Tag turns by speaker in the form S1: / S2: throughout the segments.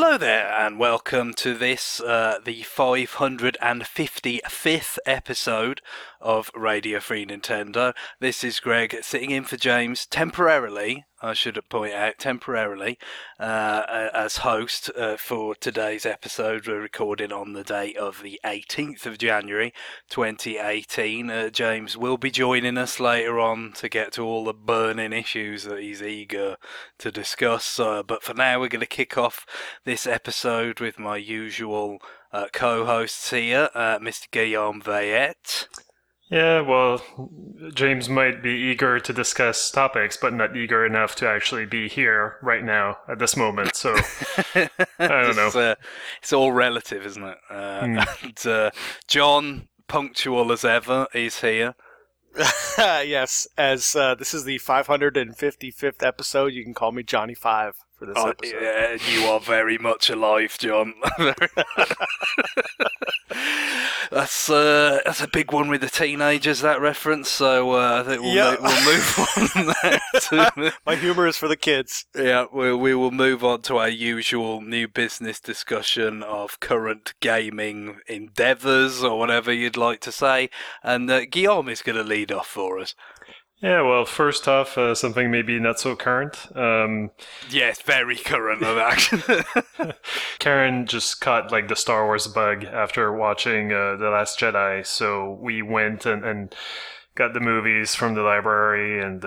S1: Hello there, and welcome to this, the 555th episode of Radio Free Nintendo. This is Greg sitting in for James temporarily, I should point out, as host for today's episode. We're recording on the date of the 18th of January 2018. James will be joining us later on to get to all the burning issues that he's eager to discuss. But for now, we're going to kick off this episode with my usual co-hosts here, Mr. Guillaume Veillette.
S2: Yeah, well, James might be eager to discuss topics, but not eager enough to actually be here right now at this moment. So, I don't know.
S1: It's all relative, isn't it? And John, punctual as ever, is here.
S3: Yes, as this is the 555th episode, you can call me Johnny Five for this episode.
S1: Yeah, you are very much alive, John. That's a big one with the teenagers, that reference, so I think we'll move on there.
S3: My humor is for the kids.
S1: Yeah, we will move on to our usual new business discussion of current gaming endeavours, or whatever you'd like to say, and Guillaume is going to lead off for us.
S2: Yeah, well, first off, something maybe not so current.
S1: Yes, very current, actually.
S2: Karen just caught the Star Wars bug after watching The Last Jedi, so we went and got the movies from the library, and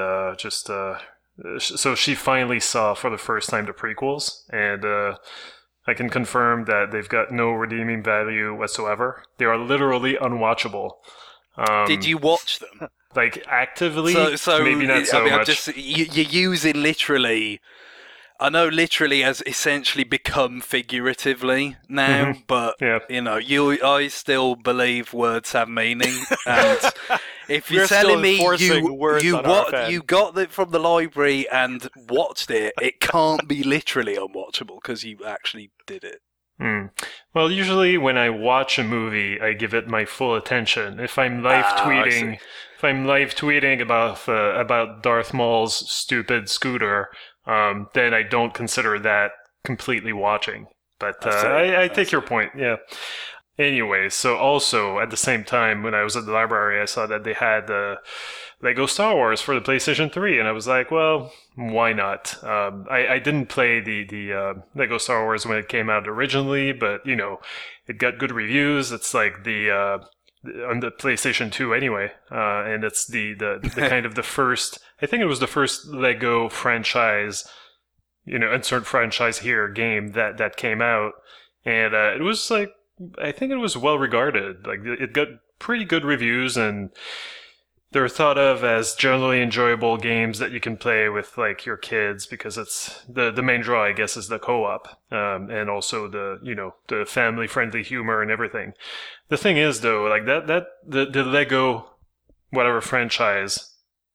S2: so she finally saw for the first time the prequels, and I can confirm that they've got no redeeming value whatsoever. They are literally unwatchable.
S1: Did you watch them?
S2: Actively? So maybe not so much.
S1: You're using literally... I know literally has essentially become figuratively now, but,
S2: yeah.
S1: I still believe words have meaning, and if you're telling me you got it from the library and watched it, it can't be literally unwatchable, because you actually did it.
S2: Well, usually when I watch a movie, I give it my full attention. If I'm live tweeting about Darth Maul's stupid scooter, then I don't consider that completely watching. But I take your point. Yeah. Anyway, so also at the same time when I was at the library, I saw that they had Lego Star Wars for the PlayStation 3, and I was like, well, why not? I didn't play the Lego Star Wars when it came out originally, but it got good reviews. It's like on the PlayStation 2 anyway, and it's the kind of the first. I think it was the first Lego franchise, insert franchise here game that came out, and it was I think it was well regarded. It got pretty good reviews, and they're thought of as generally enjoyable games that you can play with your kids, because it's the main draw, I guess, is the co-op, and also the family friendly humor and everything. The thing is though, the Lego whatever franchise,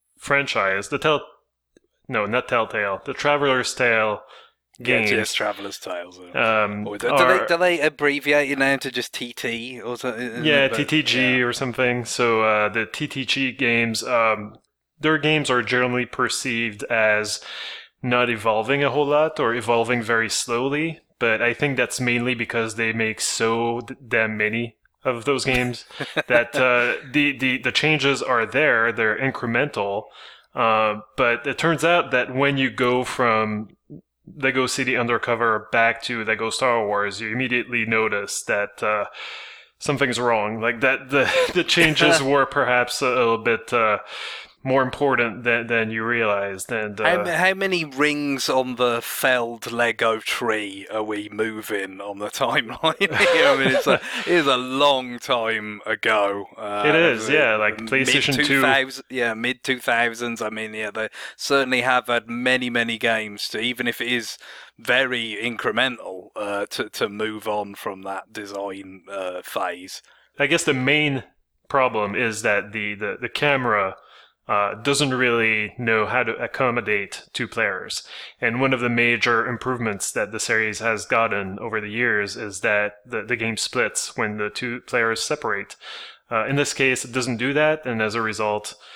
S2: not Telltale, the Traveler's Tale games.
S1: Yes, Traveler's Tales. Do they abbreviate it now to just TT or something?
S2: Yeah, TTG or something. So the TTG games, their games are generally perceived as not evolving a whole lot, or evolving very slowly. But I think that's mainly because they make so damn many of those games that the changes are there. They're incremental. But it turns out that when you go from Lego City Undercover back to Lego Star Wars, you immediately notice that something's wrong. The changes were perhaps a little bit more important than you realized. And
S1: how many rings on the felled Lego tree are we moving on the timeline? I mean, it is a long time ago.
S2: It is, yeah, PlayStation 2.
S1: Yeah, mid-2000s. I mean, yeah, they certainly have had many games to, even if it is very incremental, to move on from that design phase.
S2: I guess the main problem is that the camera doesn't really know how to accommodate two players. And one of the major improvements that the series has gotten over the years is that the game splits when the two players separate. In this case, it doesn't do that, and as a result,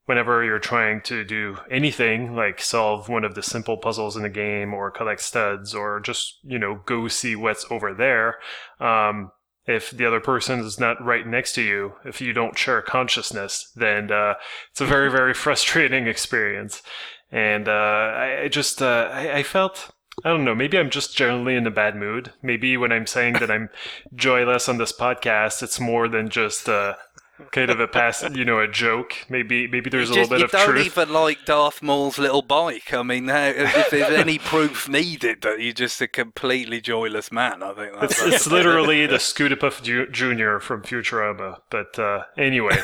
S2: whenever you're trying to do anything, like solve one of the simple puzzles in the game or collect studs or just, go see what's over there, if the other person is not right next to you, if you don't share consciousness, then it's a very, very frustrating experience. And I felt, I don't know, maybe I'm just generally in a bad mood. Maybe when I'm saying that I'm joyless on this podcast, it's more than just kind of a joke. Maybe there's a little bit of truth.
S1: You don't even like Darth Maul's little bike. I mean, if there's any proof needed that you're just a completely joyless man, I think
S2: it's literally the Scootapuff Jr. from Futurama. But anyway,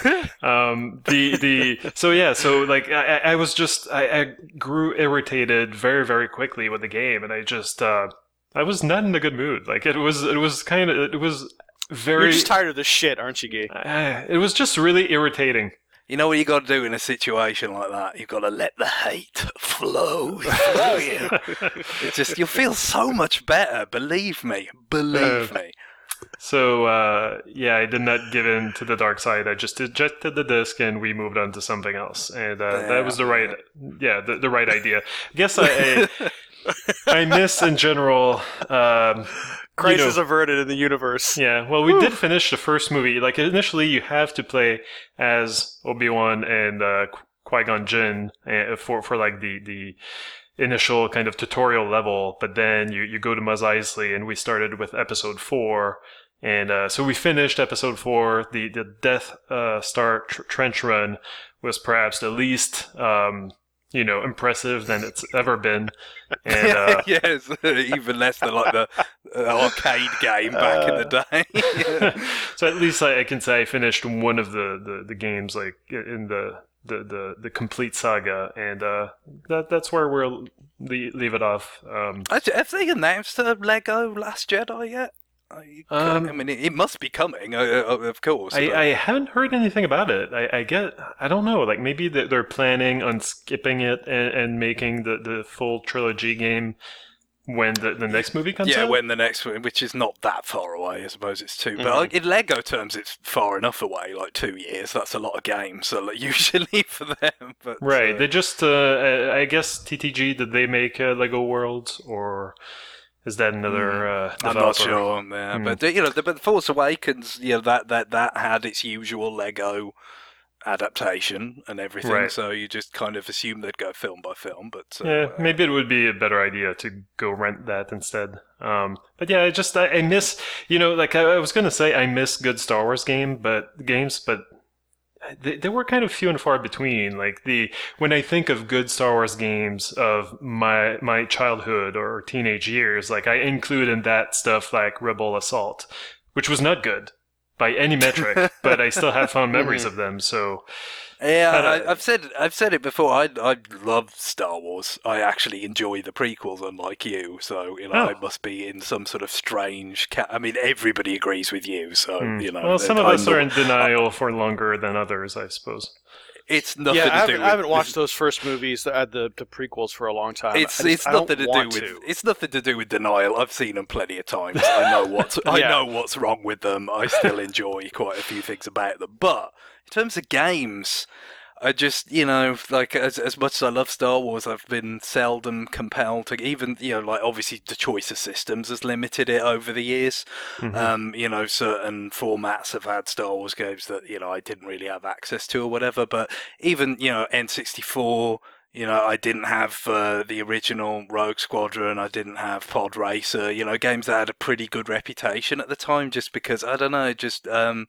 S2: I grew irritated very, very quickly with the game, and I was not in a good mood. Like it was very.
S3: You're just tired of this shit, aren't you, Guy?
S2: It was just really irritating.
S1: You know what you got to do in a situation like that? You've got to let the hate flow through you. It's just, you'll feel so much better. Believe me.
S2: So, I did not give in to the dark side. I just ejected the disc and we moved on to something else. And that was the right idea. I guess I miss in general.
S3: Crisis averted in the universe.
S2: Yeah, well, we did finish the first movie. Like, initially, you have to play as Obi-Wan and Qui-Gon Jinn for like the initial kind of tutorial level, but then you go to Mos Eisley, and we started with episode 4, and so we finished episode 4. The Death Star trench run was perhaps the least impressive than it's ever been. And,
S1: yes, even less than like the arcade game back in the day.
S2: So at least I can say I finished one of the games, like in the complete saga, and that's where we'll leave it off.
S1: Have they announced Lego Last Jedi yet? I mean, it must be coming, of course.
S2: I haven't heard anything about it. I don't know. Like maybe they're planning on skipping it and making the full trilogy game when the next movie comes out?
S1: Yeah, when the next one, which is not that far away. I suppose it's 2. But in Lego terms, it's far enough away, like 2 years. That's a lot of games, so usually for them. But,
S2: right. They just, I guess, TTG, did they make Lego Worlds, or is that another developer?
S1: I'm not sure. Yeah. But but Force Awakens, that had its usual Lego adaptation and everything,
S2: right.
S1: So you just kind of assume they'd go film by film. But
S2: maybe it would be a better idea to go rent that instead. But yeah, I miss, like I was gonna say, I miss good Star Wars games, but they were kind of few and far between. Like when I think of good Star Wars games of my childhood or teenage years, like I include in that stuff like Rebel Assault, which was not good by any metric, but I still have fond memories of them. So
S1: yeah, I've said it before. I love Star Wars. I actually enjoy the prequels, unlike you. So I must be in some sort of strange. I mean, everybody agrees with you. So
S2: Well, some of us are in denial for longer than others, I suppose.
S1: It's nothing to do with...
S3: I haven't watched those first movies, the prequels, for a long time.
S1: It's nothing to do with denial. I've seen them plenty of times. I know what's wrong with them. I still enjoy quite a few things about them. But in terms of games, I just, like as much as I love Star Wars, I've been seldom compelled to even, like obviously the choice of systems has limited it over the years.
S2: Mm-hmm.
S1: Certain formats have had Star Wars games that, I didn't really have access to or whatever. But even, N64, I didn't have the original Rogue Squadron. I didn't have Pod Racer, games that had a pretty good reputation at the time just because, I don't know, just...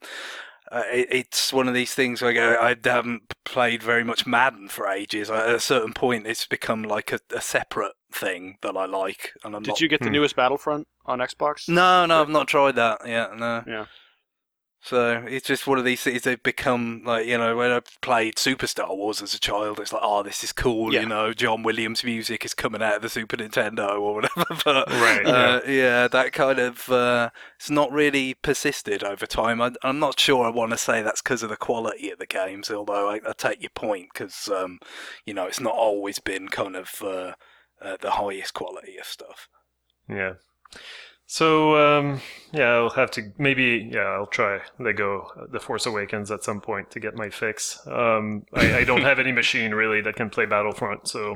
S1: it's one of these things like I haven't played very much Madden for ages. At a certain point, it's become like a separate thing that I like. And
S3: Did you get the newest Battlefront on Xbox?
S1: No, I've not tried that yet. No.
S3: Yeah.
S1: So it's just one of these things. They've become like, when I played Super Star Wars as a child, it's like, oh, this is cool.
S3: Yeah.
S1: John Williams music is coming out of the Super Nintendo or whatever. But
S2: right.
S1: that kind of it's not really persisted over time. I'm not sure I want to say that's because of the quality of the games, although I take your point because it's not always been kind of the highest quality of stuff.
S2: Yeah. So, I'll have to I'll try Lego The Force Awakens at some point to get my fix. I don't have any machine really that can play Battlefront, so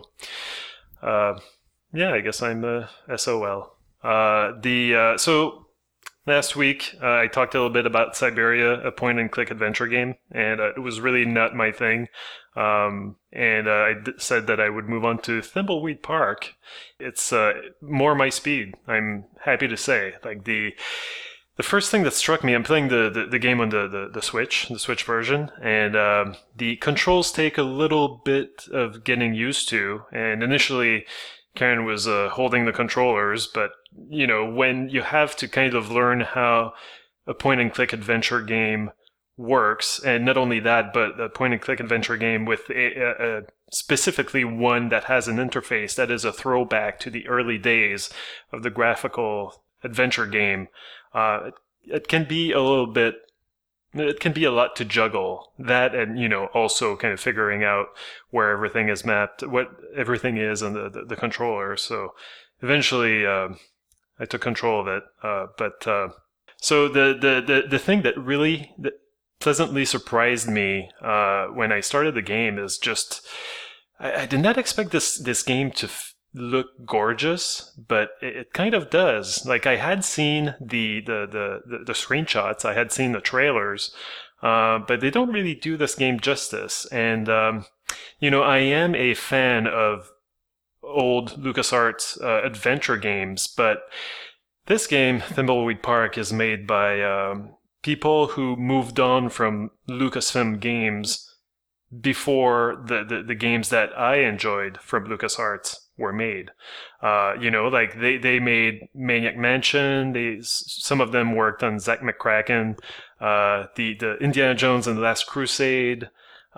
S2: I guess I'm SOL. So last week I talked a little bit about Siberia, a point-and-click adventure game, and it was really not my thing. I said that I would move on to Thimbleweed Park. It's more my speed, I'm happy to say. Like the first thing that struck me, I'm playing the game on the Switch version, and the controls take a little bit of getting used to. And initially, Karen was holding the controllers, but when you have to kind of learn how a point-and-click adventure game works, and not only that, but a point-and-click adventure game with specifically one that has an interface that is a throwback to the early days of the graphical adventure game, it can be a little bit. It can be a lot to juggle that, and also kind of figuring out where everything is mapped, what everything is on the controller. So eventually, I took control of it. So the thing that really pleasantly surprised me when I started the game is just I did not expect this game to look gorgeous, but it kind of does. Like, I had seen the screenshots, I had seen the trailers, but they don't really do this game justice. And I am a fan of old LucasArts adventure games, but this game, Thimbleweed Park, is made by people who moved on from Lucasfilm games before the games that I enjoyed from LucasArts were made. They made Maniac Mansion. Some of them worked on Zack McCracken, the Indiana Jones and the Last Crusade,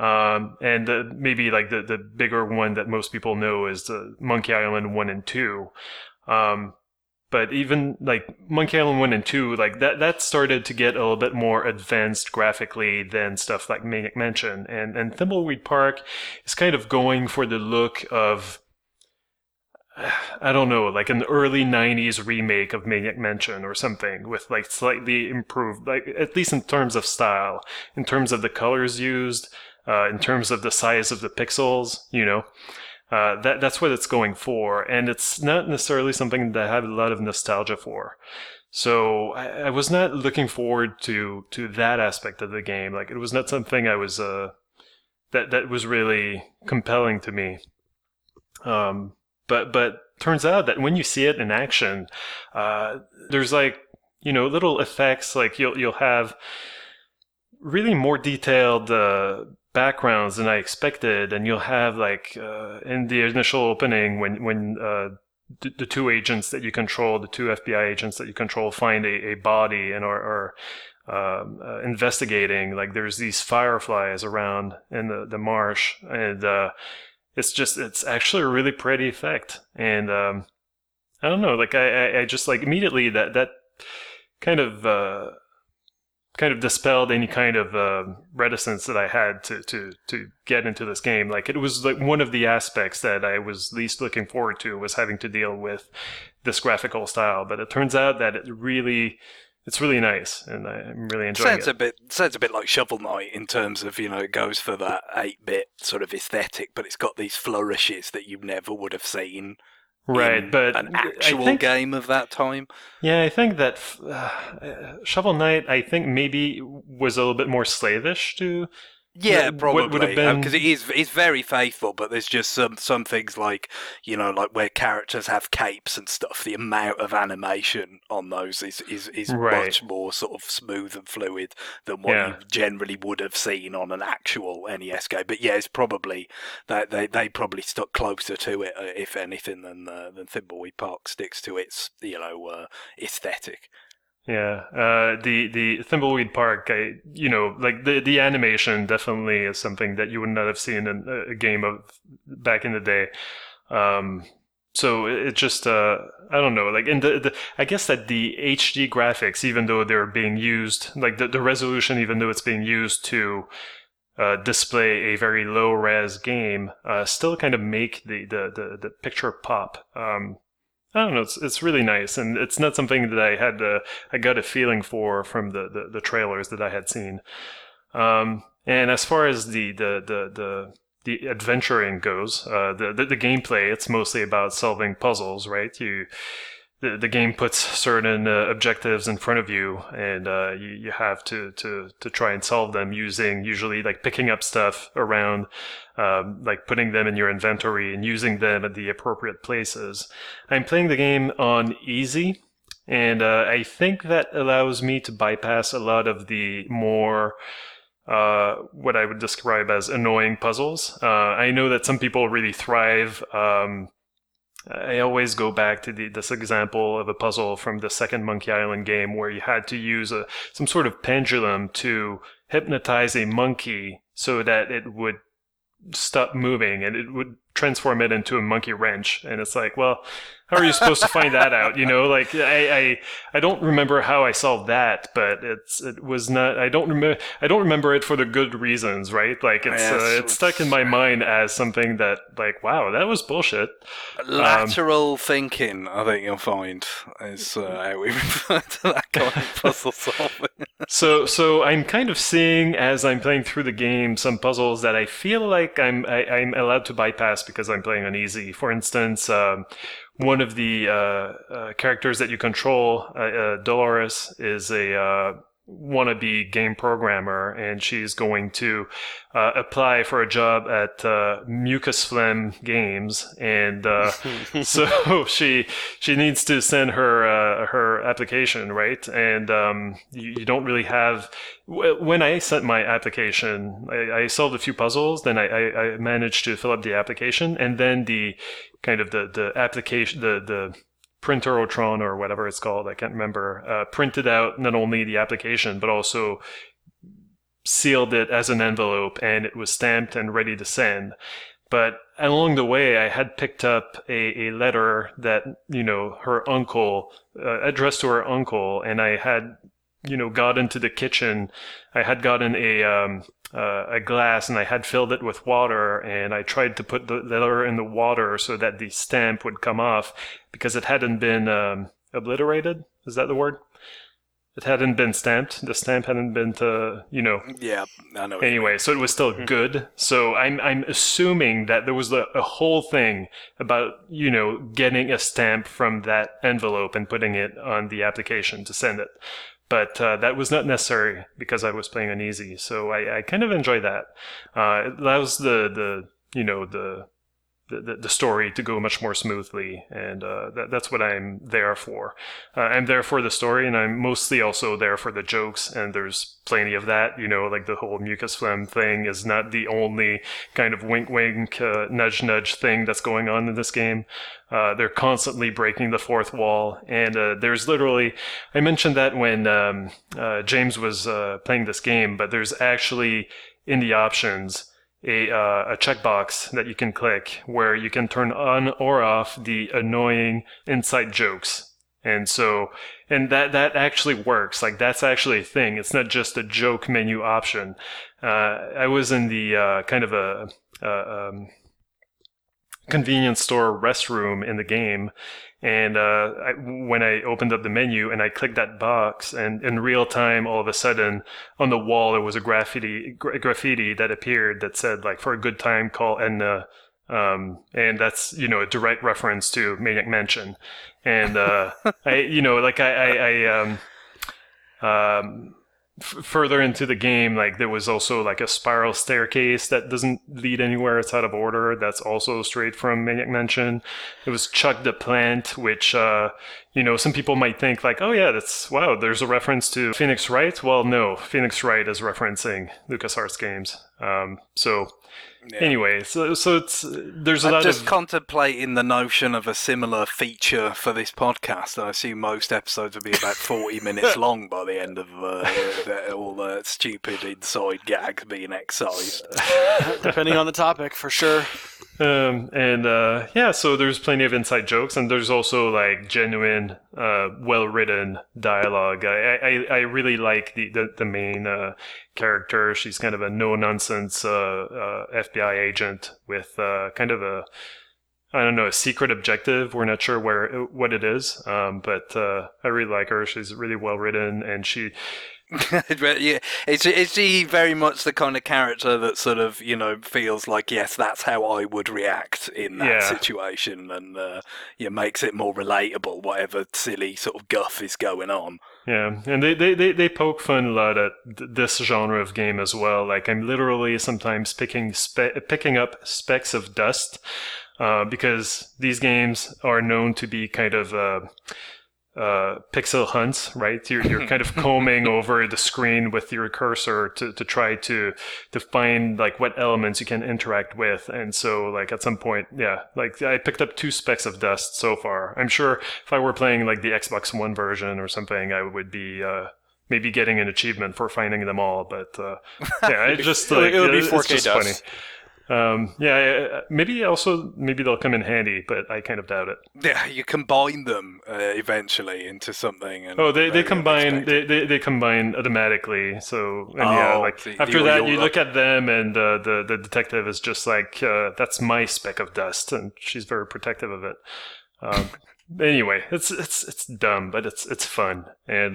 S2: and maybe like the bigger one that most people know is the Monkey Island 1 and 2. But even like Monkey Island 1 and 2, like that started to get a little bit more advanced graphically than stuff like Maniac Mansion. And Thimbleweed Park is kind of going for the look of, I don't know, like an early 90s remake of Maniac Mansion or something, with like slightly improved, like at least in terms of style, in terms of the colors used, in terms of the size of the pixels, that's what it's going for, and it's not necessarily something that I have a lot of nostalgia for. So I was not looking forward to that aspect of the game. Like, it was not something I was that was really compelling to me. But turns out that when you see it in action, there's like little effects. Like you'll have really more detailed backgrounds than I expected, and you'll have like in the initial opening when the two agents that you control, the two FBI agents that you control, find a body and are investigating. Like, there's these fireflies around in the marsh, and it's actually a really pretty effect. And I don't know, like I just like immediately that kind of dispelled any kind of reticence that I had to get into this game. Like, it was like one of the aspects that I was least looking forward to was having to deal with this graphical style. But it turns out that it's really nice, and I'm really enjoying it.
S1: Sounds a bit like Shovel Knight in terms of, it goes for that 8-bit sort of aesthetic, but it's got these flourishes that you never would have seen.
S2: Right, but
S1: an actual game of that time.
S2: Yeah, I think that Shovel Knight, I think maybe was a little bit more slavish to.
S1: Yeah, probably.
S2: What would have been,
S1: because it's very faithful, but there's just some things like like where characters have capes and stuff. The amount of animation on those is
S2: right.
S1: much more sort of smooth and fluid than what you generally would have seen on an actual NES game. But yeah, it's probably that they probably stuck closer to it, if anything, than Thimbleweed Park sticks to its aesthetic.
S2: Yeah, the Thimbleweed Park, like the animation definitely is something that you would not have seen in a game of back in the day. So it just I don't know, like in I guess that the HD graphics, even though they're being used, like the resolution, even though it's being used to display a very low res game, still kind of make the picture pop. I don't know. It's really nice, and it's not something that I got a feeling for from the trailers that I had seen. And as far as the adventuring goes, the gameplay, it's mostly about solving puzzles, right? The game puts certain objectives in front of you, and you have to try and solve them using usually like picking up stuff around, like putting them in your inventory and using them at the appropriate places. I'm playing the game on easy, and I think that allows me to bypass a lot of the more what I would describe as annoying puzzles. I know that some people really thrive. I always go back to this example of a puzzle from the second Monkey Island game where you had to use some sort of pendulum to hypnotize a monkey so that it would stop moving and it would transform it into a monkey wrench. And it's like, well, how are you supposed to find that out? You know, like I don't remember how I solved that, but it was not. I don't remember it for the good reasons, right? Like it's stuck in my mind as something that, like, wow, that was bullshit.
S1: Lateral thinking, I think you'll find, is how we refer to that kind of puzzle solving.
S2: So I'm kind of seeing as I'm playing through the game some puzzles that I feel like I'm allowed to bypass because I'm playing on easy. For instance, one of the characters that you control, Dolores, is a wannabe game programmer, and she's going to apply for a job at Mucus Phlegm Games, and so she needs to send her application, right? And you don't really have. When I sent my application, I solved a few puzzles, then I managed to fill up the application, and then the kind of the application, the Printerotron or whatever it's called, I can't remember, printed out not only the application, but also sealed it as an envelope, and it was stamped and ready to send. But along the way, I had picked up a letter that, you know, her uncle, addressed to her uncle, and I had, you know, got into the kitchen. I had gotten a glass and I had filled it with water, and I tried to put the letter in the water so that the stamp would come off because it hadn't been obliterated. Is that the word? It hadn't been stamped. The stamp hadn't been
S1: Yeah, I know.
S2: Anyway, so it was still good. So I'm assuming that there was a whole thing about, you know, getting a stamp from that envelope and putting it on the application to send it. But that was not necessary because I was playing on easy, so I kind of enjoy that. It allows the story to go much more smoothly, and that's what I'm there for. I'm there for the story, and I'm mostly also there for the jokes, and there's plenty of that. You know, like the whole Mucus Phlegm thing is not the only kind of wink-wink, nudge-nudge thing that's going on in this game. They're constantly breaking the fourth wall, and there's literally, I mentioned that when James was playing this game, but there's actually in the options a checkbox that you can click where you can turn on or off the annoying inside jokes. And that actually works. Like, that's actually a thing. It's not just a joke menu option. I was in the kind of a convenience store restroom in the game, and when I opened up the menu and I clicked that box, and in real time, all of a sudden, on the wall there was a graffiti that appeared that said, like, for a good time, call Edna. And that's, you know, a direct reference to Maniac Mansion. And further into the game, like, there was also like a spiral staircase that doesn't lead anywhere. It's out of order. That's also straight from Maniac Mansion. It was Chuck the Plant, which you know, some people might think like, oh yeah, wow, there's a reference to Phoenix Wright. Well, no, Phoenix Wright is referencing LucasArts games. Yeah. Anyway, so it's there's a lot of...
S1: just contemplating the notion of a similar feature for this podcast. I assume most episodes will be about 40 minutes long by the end of all the stupid inside gags being excised.
S3: Depending on the topic, for sure.
S2: So there's plenty of inside jokes, and there's also like genuine, well-written dialogue. I really like the main character. She's kind of a no-nonsense FBI agent with kind of I don't know, a secret objective. We're not sure what it is, but I really like her. She's really well written, and she.
S1: Yeah, is she very much the kind of character that sort of feels like, yes, that's how I would react in that situation, and makes it more relatable, whatever silly sort of guff is going on.
S2: Yeah, and they poke fun a lot at this genre of game as well. Like, I'm literally sometimes picking up specks of dust, because these games are known to be kind of pixel hunts, right? You're kind of combing over the screen with your cursor to try to find like what elements you can interact with. And so like at some point, like I picked up 2 specks of dust so far. I'm sure if I were playing like the Xbox One version or something, I would be maybe getting an achievement for finding them all. But it just like
S3: it would be 4K
S2: just
S3: dust.
S2: funny. Maybe they'll come in handy, but I kind of doubt it.
S1: Yeah, you combine them eventually into something. And
S2: they combine. They combine automatically. So after that, you look at them, and the detective is just like, "That's my speck of dust," and she's very protective of it. Anyway, it's dumb, but it's fun, and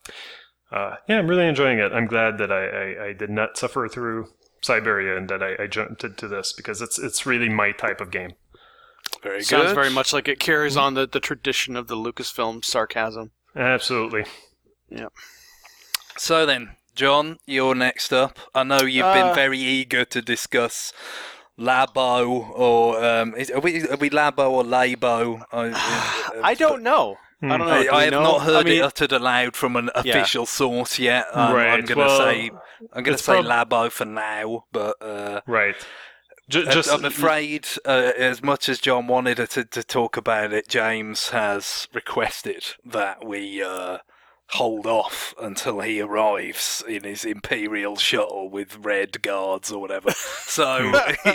S2: I'm really enjoying it. I'm glad that I did not suffer through Siberia and that I jumped into this, because it's really my type of game.
S1: Very good.
S3: Sounds very much like it carries on the tradition of the Lucasfilm sarcasm.
S2: Absolutely.
S3: Yeah.
S1: So then, John, you're next up. I know you've been very eager to discuss Labo, or are we Labo or Labo?
S3: I don't know. I don't know.
S1: I have not heard it uttered aloud from an official source yet.
S2: Right.
S1: I'm going to say Labo for now, but
S2: right.
S1: I'm afraid, as much as John wanted to talk about it, James has requested that we hold off until he arrives in his Imperial shuttle with red guards or whatever. So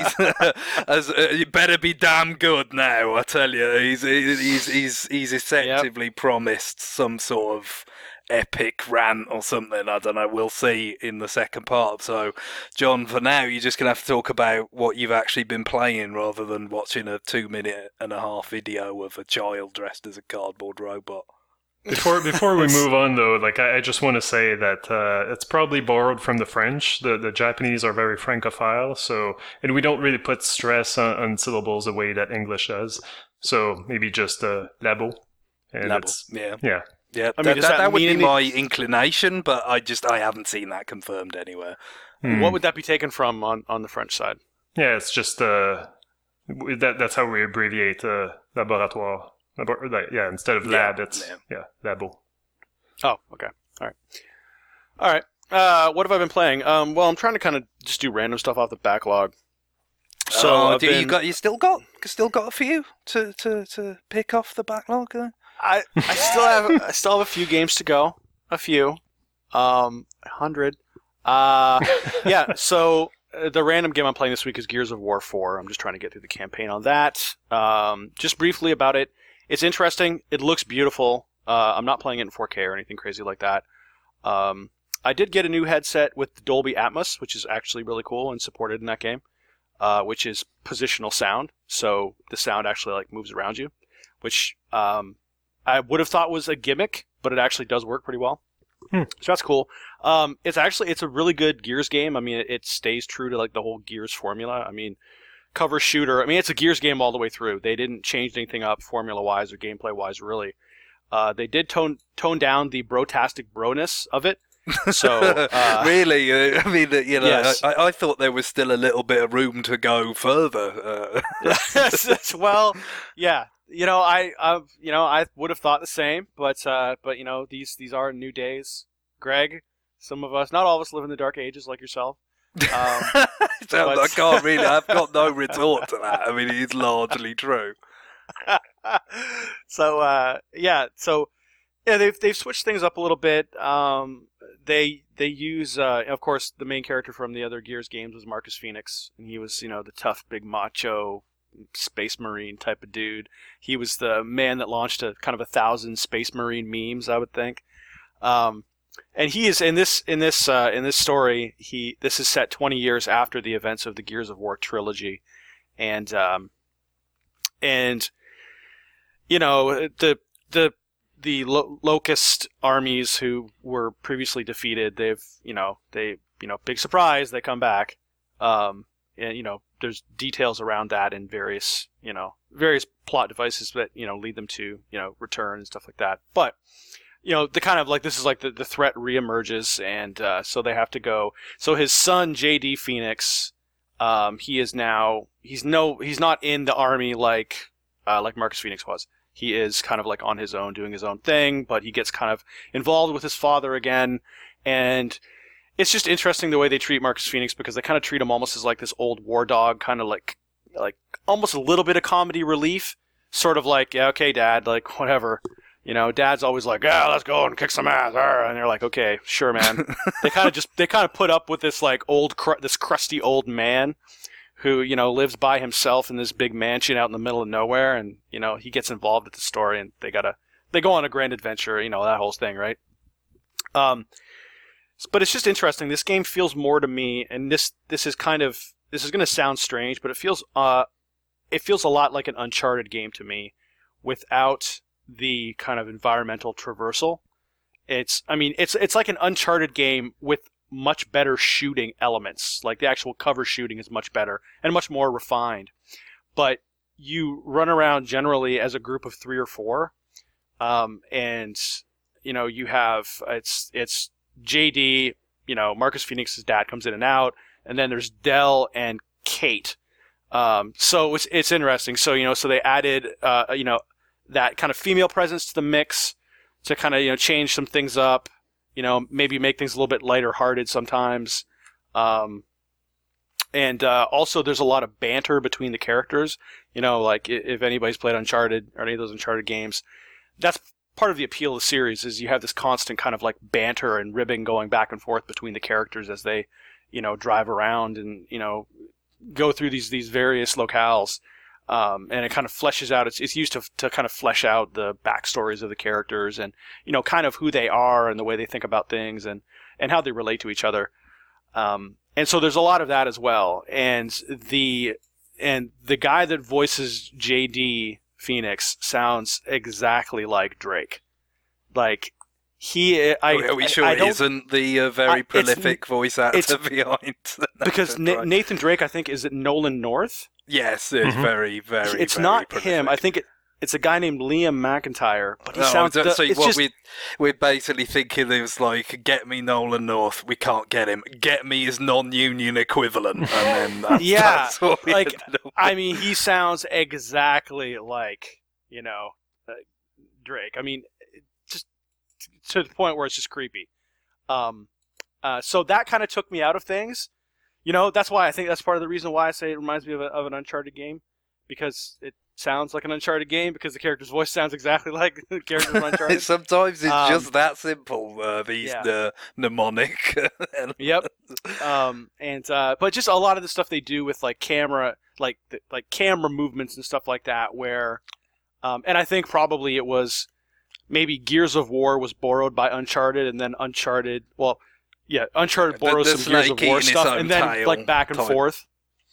S1: it better be damn good now, I tell you. He's effectively promised some sort of epic rant or something. I don't know. We'll see in the second part. So, John, for now, you're just going to have to talk about what you've actually been playing rather than watching a 2.5-minute video of a child dressed as a cardboard robot.
S2: Before we move on, though, like I just want to say that it's probably borrowed from the French. The Japanese are very francophile, and we don't really put stress on syllables the way that English does. So maybe just labo. And
S1: Labo,
S2: yeah.
S1: Yeah,
S3: I mean,
S1: that would be my inclination, but I haven't seen that confirmed anywhere.
S3: What would that be taken from on the French side?
S2: Yeah, it's just that's how we abbreviate laboratoire. Instead of lab, it's labo.
S3: Oh, okay. All right. What have I been playing? Well, I'm trying to kind of just do random stuff off the backlog. So
S1: you still got a few to pick off the backlog there?
S3: I still have a few games to go. A few. 100. So the random game I'm playing this week is Gears of War 4. I'm just trying to get through the campaign on that. Just briefly about it. It's interesting. It looks beautiful. I'm not playing it in 4K or anything crazy like that. I did get a new headset with Dolby Atmos, which is actually really cool and supported in that game, which is positional sound. So the sound actually like moves around you, which I would have thought was a gimmick, but it actually does work pretty well. So that's cool. It's a really good Gears game. I mean, it stays true to like the whole Gears formula. I mean, cover shooter. I mean, it's a Gears game all the way through. They didn't change anything up formula-wise or gameplay-wise, really. They did tone down the brotastic broness of it. So
S1: really, I mean,
S3: yes.
S1: I thought there was still a little bit of room to go further.
S3: Well, yeah. I would have thought the same, but these are new days. Greg, some of us, not all of us, live in the dark ages like yourself.
S1: I can't really. I've got no retort to that. I mean, it's largely true.
S3: They've switched things up a little bit. They use, of course, the main character from the other Gears games was Marcus Phoenix, and he was, the tough, big, macho space marine type of dude. He was the man that launched a kind of 1,000 space marine memes, I would think. And he is in this story. This is set 20 years after the events of the Gears of War trilogy, and And Locust armies who were previously defeated, big surprise, they come back. And there's details around that in various plot devices that lead them to return and stuff like that. But the kind of this is the threat reemerges, and so they have to go. So his son JD Phoenix, he's not in the army like Marcus Phoenix was. He is kind of on his own, doing his own thing, but he gets kind of involved with his father again, and it's just interesting the way they treat Marcus Phoenix, because they kind of treat him almost as this old war dog, kind of like almost a little bit of comedy relief, sort of yeah, okay, Dad, whatever. Dad's always yeah, let's go and kick some ass, and they're okay, sure, man. they kind of put up with this this crusty old man who lives by himself in this big mansion out in the middle of nowhere, and he gets involved with the story, and they go on a grand adventure, that whole thing, right? But it's just interesting. This game feels more to me, and this is going to sound strange, but it feels a lot like an Uncharted game to me, without the kind of environmental traversal. It's like an Uncharted game with much better shooting elements. The actual cover shooting is much better and much more refined. But you run around generally as a group of 3 or 4, and you have it's JD. Marcus Phoenix's dad comes in and out, and then there's Del and Kate. So it's interesting. So so they added that kind of female presence to the mix to kind of change some things up. Maybe make things a little bit lighter hearted sometimes. And also there's a lot of banter between the characters. If anybody's played Uncharted or any of those Uncharted games, that's part of the appeal of the series, is you have this constant kind of banter and ribbing going back and forth between the characters as they, drive around and, go through these various locales. And it kind of fleshes out. It's used to kind of flesh out the backstories of the characters, and kind of who they are and the way they think about things, and how they relate to each other. And so there's a lot of that as well. And the guy that voices JD Phoenix sounds exactly like Drake. Are we sure he isn't the very prolific voice actor behind? Because Nathan Drake, I think, is it Nolan North? Yes, it's very, very. It's very not prolific. Him. I think it's a guy named Liam McIntyre. But he sounds. We're basically thinking is get me Nolan North. We can't get him. Get me his non-union equivalent. And then that's what he sounds exactly like Drake. Just to the point where it's just creepy. So that kind of took me out of things. That's why I think that's part of the reason why I say it reminds me of an Uncharted game, because it sounds like an Uncharted game, because the character's voice sounds exactly like the character's Uncharted. Sometimes it's just that simple. The mnemonic. Yep. But just a lot of the stuff they do with camera, camera movements and stuff like that, where, and I think probably it was maybe Gears of War was borrowed by Uncharted, and then Uncharted borrows some Gears of War stuff, and then back and forth.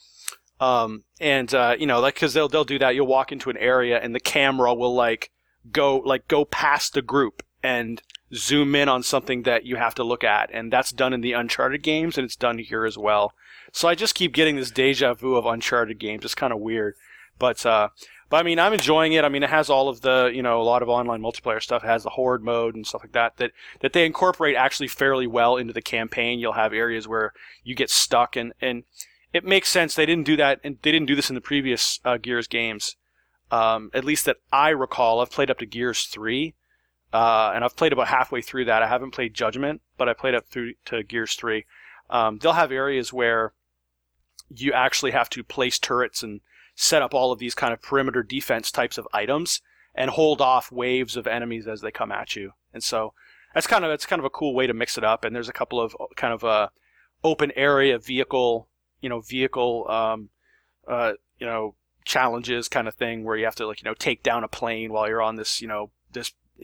S3: Because they'll do that. You'll walk into an area, and the camera will go past the group and zoom in on something that you have to look at, and that's done in the Uncharted games, and it's done here as well. So I just keep getting this deja vu of Uncharted games. It's kind of weird, but I'm enjoying it. It has all of the, a lot of online multiplayer stuff. It has the horde mode and stuff like that they incorporate actually fairly well into the campaign. You'll have areas where you get stuck, and it makes sense. They didn't do that, and they didn't do this in the previous Gears games, at least that I recall. I've played up to Gears 3, and I've played about halfway through that. I haven't played Judgment, but I played up through to Gears 3. They'll have areas where you actually have to place turrets and set up all of these kind of perimeter defense types of items and hold off waves of enemies as they come at you. And so it's kind of a cool way to mix it up. And there's a couple of kind of open area vehicle challenges kind of thing, where you have to take down a plane while you're on this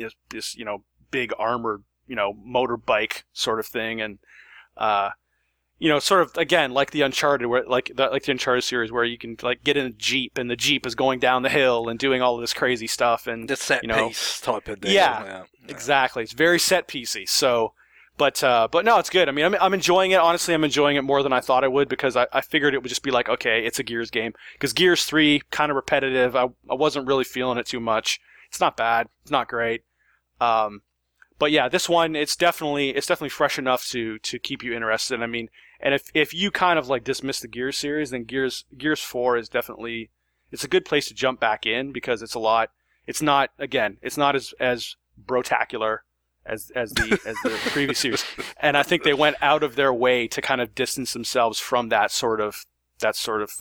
S3: big armored motorbike sort of thing. And sort of again like the Uncharted, where like the Uncharted series, where you can like get in a Jeep and the Jeep is going down the hill and doing all of this crazy stuff, and
S1: the set piece type of deal.
S3: Yeah, exactly. It's very set piecey. So, but no, it's good. I mean, I'm enjoying it. Honestly, I'm enjoying it more than I thought I would, because I figured it would just be like, okay, it's a Gears game. Because Gears 3 kind of repetitive. I wasn't really feeling it too much. It's not bad. It's not great. But yeah, this one, it's definitely fresh enough to keep you interested. I mean, and if you kind of like dismiss the Gears series, then Gears 4 is definitely, it's a good place to jump back in, because it's not as brotacular as the previous series. And I think they went out of their way to kind of distance themselves from that sort of the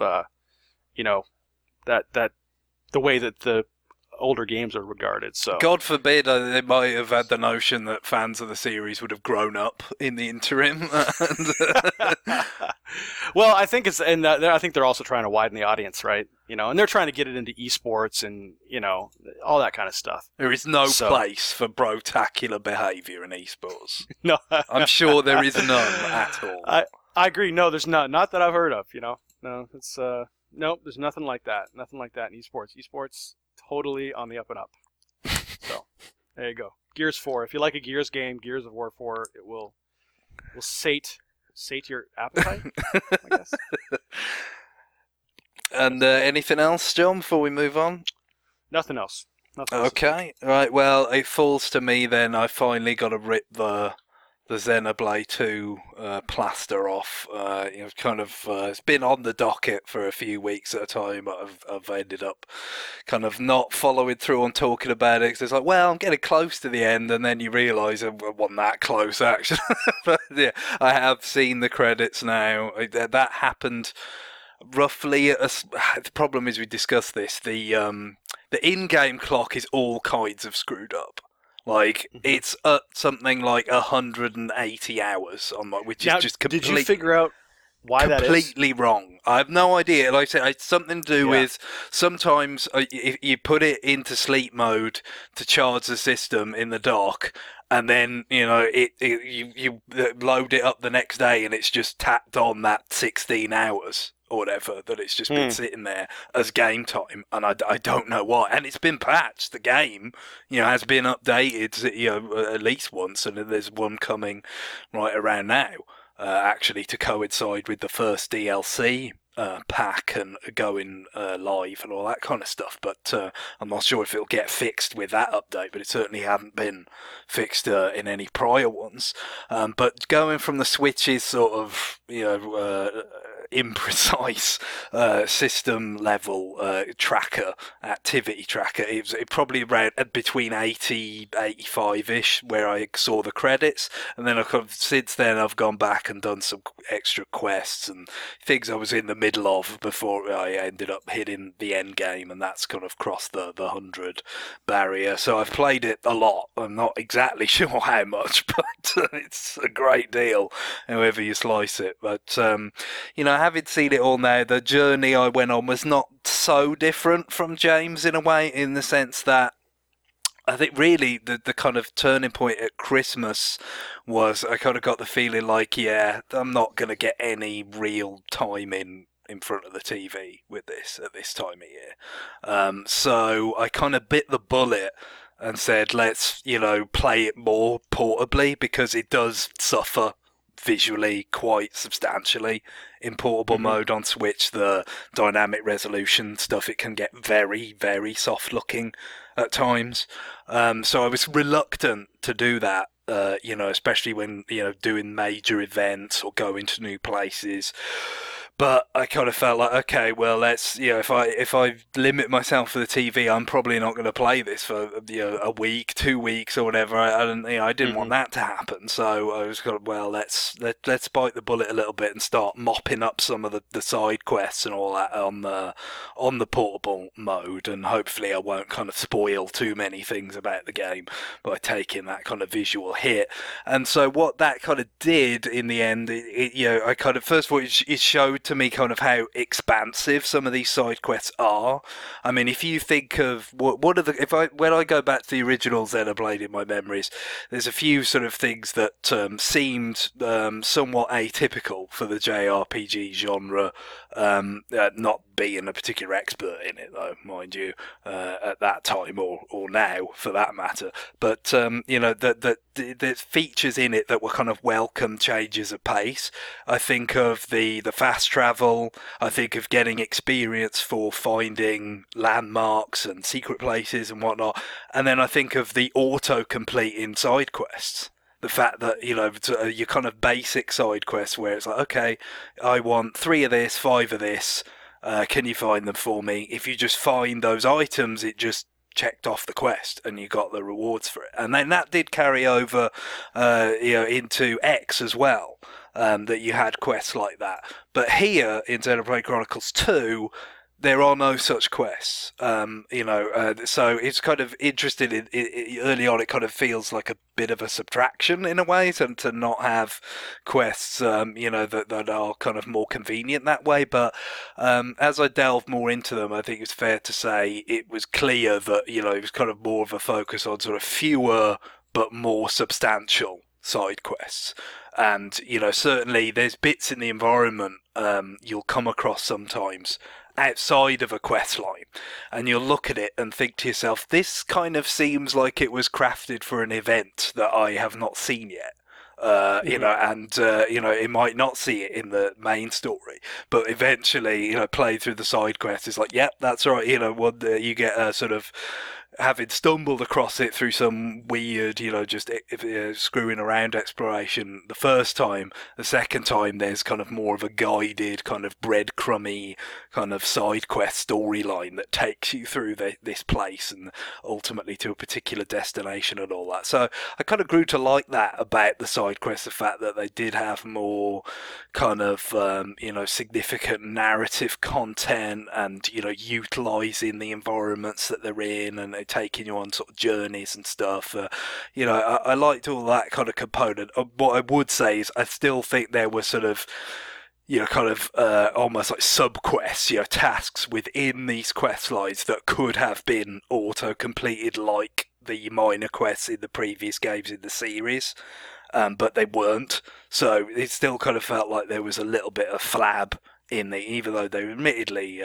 S3: way that the older games are regarded. So
S1: God forbid they might have had the notion that fans of the series would have grown up in the interim.
S3: Well, I think I think they're also trying to widen the audience, right? And they're trying to get it into esports and all that kind of stuff.
S1: There is no place for brotacular behaviour in esports.
S3: No,
S1: I'm sure there is none at all.
S3: I agree. No, there's none. Not that I've heard of. No, it's nope. There's nothing like that. Nothing like that in esports. Esports totally on the up and up. So there you go. Gears 4. If you like a Gears game, Gears of War 4, it will sate your appetite, I guess.
S1: And anything else, John, before we move on?
S3: Nothing else.
S1: Okay. Right. Well, it falls to me then. I finally got to rip the Xenoblade 2 plaster off. It's been on the docket for a few weeks at a time, but I've ended up kind of not following through on talking about it, because it's like, well, I'm getting close to the end, and then you realise I wasn't that close, actually. But yeah, I have seen the credits now. That happened roughly the problem is, we discussed this, the in-game clock is all kinds of screwed up. Like, it's at something like 180 hours on which is just completely...
S3: Did you figure out why that is?
S1: Completely wrong. I have no idea. Like I said, it's something to do with sometimes if you put it into sleep mode to charge the system in the dock, and then you load it up the next day, and it's just tacked on that 16 hours. Or whatever, that it's just been sitting there as game time, and I don't know why. And it's been patched. The game, has been updated, at least once, and there's one coming right around now, actually, to coincide with the first DLC pack and going live and all that kind of stuff. But I'm not sure if it'll get fixed with that update, but it certainly hadn't been fixed in any prior ones. But going from the Switch's sort of, imprecise system level activity tracker, it probably around between 80 85ish where I saw the credits, and then since then I've gone back and done some extra quests and things I was in the middle of before I ended up hitting the end game, and that's kind of crossed the 100 barrier. So I've played it a lot. I'm not exactly sure how much, but it's a great deal however you slice it. But having seen it all now, the journey I went on was not so different from James in a way, in the sense that I think really the kind of turning point at Christmas was I kind of got the feeling like, I'm not going to get any real time in front of the TV with this at this time of year. So I kind of bit the bullet and said, let's, play it more portably, because it does suffer visually quite substantially in portable mode on Switch. The dynamic resolution stuff, it can get very, very soft looking at times. So I was reluctant to do that, especially when, doing major events or going to new places. But I kind of felt like, okay, well, let's, if I limit myself for the TV, I'm probably not going to play this for, a week, 2 weeks or whatever. I didn't want that to happen. So I was kind of, well, let's bite the bullet a little bit and start mopping up some of the side quests and all that on the portable mode. And hopefully I won't kind of spoil too many things about the game by taking that kind of visual hit. And so what that kind of did in the end, I kind of, first of all, it showed to me kind of how expansive some of these side quests are. I mean, if you think of what are the when I go back to the original Xenoblade in my memories, there's a few sort of things that seemed somewhat atypical for the JRPG genre. Not being a particular expert in it, though, mind you, at that time or now for that matter. But the features in it that were kind of welcome changes of pace. I think of the fast travel. I think of getting experience for finding landmarks and secret places and whatnot. And then I think of the auto-complete in side quests. The fact that, your kind of basic side quests where it's like, okay, I want 3 of this, 5 of this. Can you find them for me? If you just find those items, it just checked off the quest and you got the rewards for it. And then that did carry over into X as well, that you had quests like that. But here in Xenoblade Chronicles 2, there are no such quests, so it's kind of interesting. Early on, it kind of feels like a bit of a subtraction in a way, to not have quests, that are kind of more convenient that way. But as I delved more into them, I think it's fair to say it was clear that it was kind of more of a focus on sort of fewer but more substantial side quests. And certainly there's bits in the environment you'll come across sometimes outside of a quest line, and you'll look at it and think to yourself, this kind of seems like it was crafted for an event that I have not seen yet. It might not see it in the main story, but eventually, play through the side quest is like, yep, that's right. You get a sort of having stumbled across it through some weird, just screwing around exploration the first time. The second time, there's kind of more of a guided, kind of breadcrumby kind of side quest storyline that takes you through this place and ultimately to a particular destination and all that. So I kind of grew to like that about the side quests, the fact that they did have more kind of, significant narrative content and, utilising the environments that they're in and taking you on sort of journeys and stuff. I liked all that kind of component. What I would say is I still think there were sort of almost like sub-quests, tasks within these quest lines that could have been auto-completed like the minor quests in the previous games in the series, but they weren't. So it still kind of felt like there was a little bit of flab in the, even though they admittedly,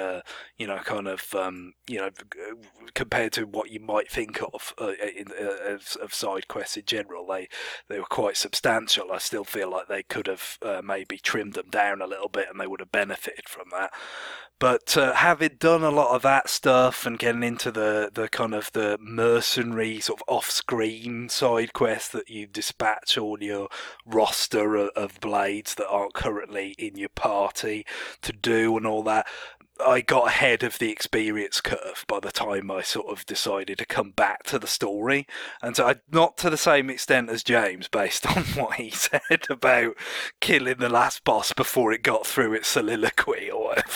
S1: compared to what you might think of of side quests in general, they were quite substantial. I still feel like they could have maybe trimmed them down a little bit, and they would have benefited from that. But having done a lot of that stuff and getting into the kind of the mercenary sort of off-screen side quests that you dispatch all your roster of blades that aren't currently in your party to do and all that, I got ahead of the experience curve by the time I sort of decided to come back to the story. And so not to the same extent as James, based on what he said about killing the last boss before it got through its soliloquy or whatever.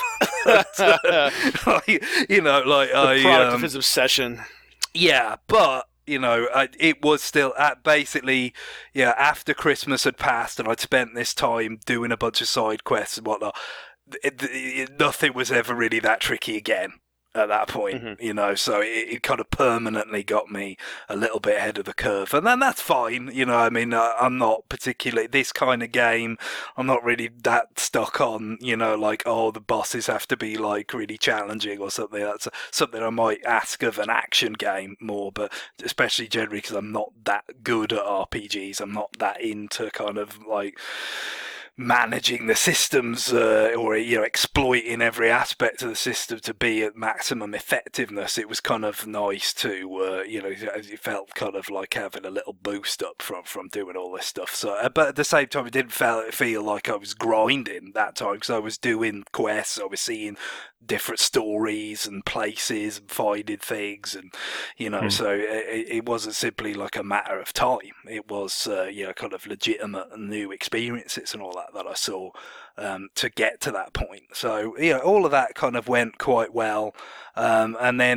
S3: The product of his obsession.
S1: Yeah, but it was still basically, after Christmas had passed and I'd spent this time doing a bunch of side quests and whatnot, nothing was ever really that tricky again at that point, so it kind of permanently got me a little bit ahead of the curve, and then that's fine. I'm not particularly this kind of game. I'm not really that stuck on, the bosses have to be like really challenging or something. That's something I might ask of an action game more, but especially generally because I'm not that good at RPGs. I'm not that into kind of like managing the systems or exploiting every aspect of the system to be at maximum effectiveness. It was kind of nice to it felt kind of like having a little boost up from doing all this stuff. So but at the same time, it didn't feel like I was grinding that time, because I was doing quests, I was seeing different stories and places and finding things, and so it wasn't simply like a matter of time. It was kind of legitimate and new experiences and all that I saw to get to that point. So all of that kind of went quite well, and then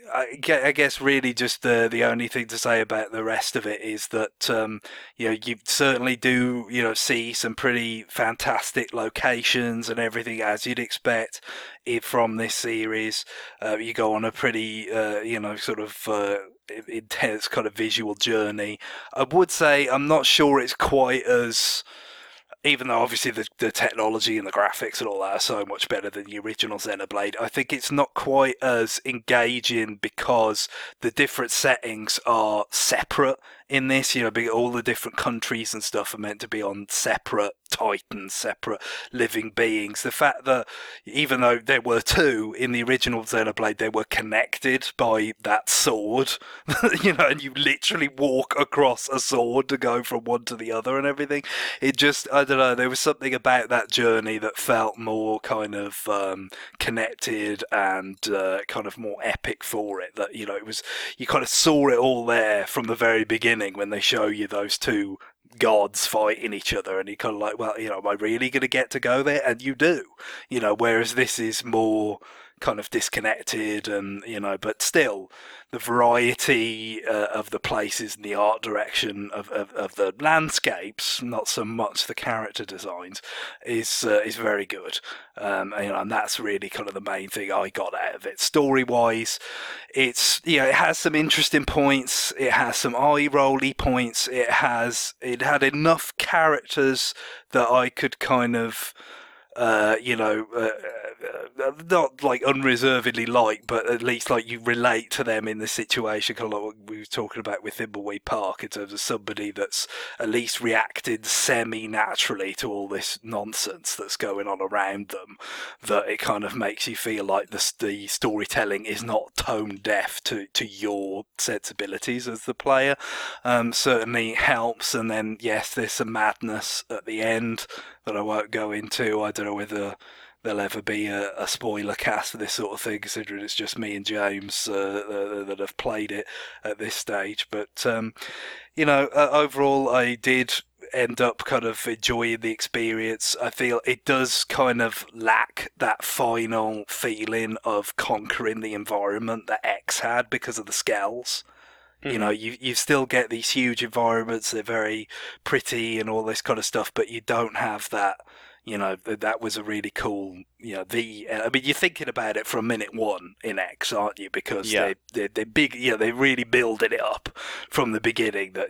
S1: I guess really just the only thing to say about the rest of it is that you certainly do see some pretty fantastic locations and everything as you'd expect from this series. You go on a pretty sort of intense kind of visual journey. I would say I'm not sure it's quite as, even though obviously the technology and the graphics and all that are so much better than the original Xenoblade, I think it's not quite as engaging because the different settings are separate in this. All the different countries and stuff are meant to be on separate titans, separate living beings. The fact that even though there were two in the original Xenoblade, they were connected by that sword, and you literally walk across a sword to go from one to the other and everything. It just, I don't know, there was something about that journey that felt more kind of connected and kind of more epic for it. That, it was, you kind of saw it all there from the very beginning when they show you those two gods fighting each other, and you kind of like, well, am I really going to get to go there? And you do, whereas this is more kind of disconnected, and but still the variety of the places and the art direction of the landscapes, not so much the character designs, is very good. And that's really kind of the main thing I got out of it. Story wise, it's it has some interesting points, it has some eye-rolly points, it had enough characters that I could kind of not like unreservedly but at least like you relate to them in the situation, kind of like what we were talking about with Thimbleweed Park, in terms of somebody that's at least reacted semi-naturally to all this nonsense that's going on around them, that it kind of makes you feel like the storytelling is not tone deaf to your sensibilities as the player. Certainly helps. And then yes, there's some madness at the end that I won't go into. I don't know whether there'll ever be a spoiler cast for this sort of thing, considering it's just me and James that have played it at this stage. But overall, I did end up kind of enjoying the experience. I feel it does kind of lack that final feeling of conquering the environment that X had because of the scales. You still get these huge environments, they're very pretty and all this kind of stuff, but you don't have that, that was a really cool, I mean, you're thinking about it from minute one in X, aren't you? Because they're big, they really building it up from the beginning that,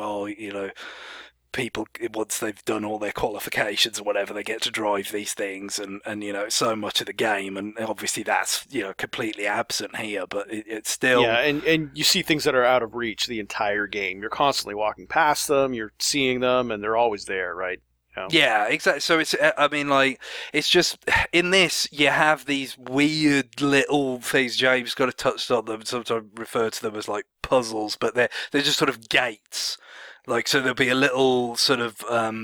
S1: people, once they've done all their qualifications or whatever, they get to drive these things, and so much of the game, and obviously that's completely absent here, but it's still
S3: and you see things that are out of reach the entire game. You're constantly walking past them, you're seeing them, and they're always there, right?
S1: Yeah, exactly. So it's, I mean, like, it's just, in this, you have these weird little things. James kind of touched on them, sometimes refer to them as like puzzles, but they're just sort of gates. Like, so there'll be a little sort of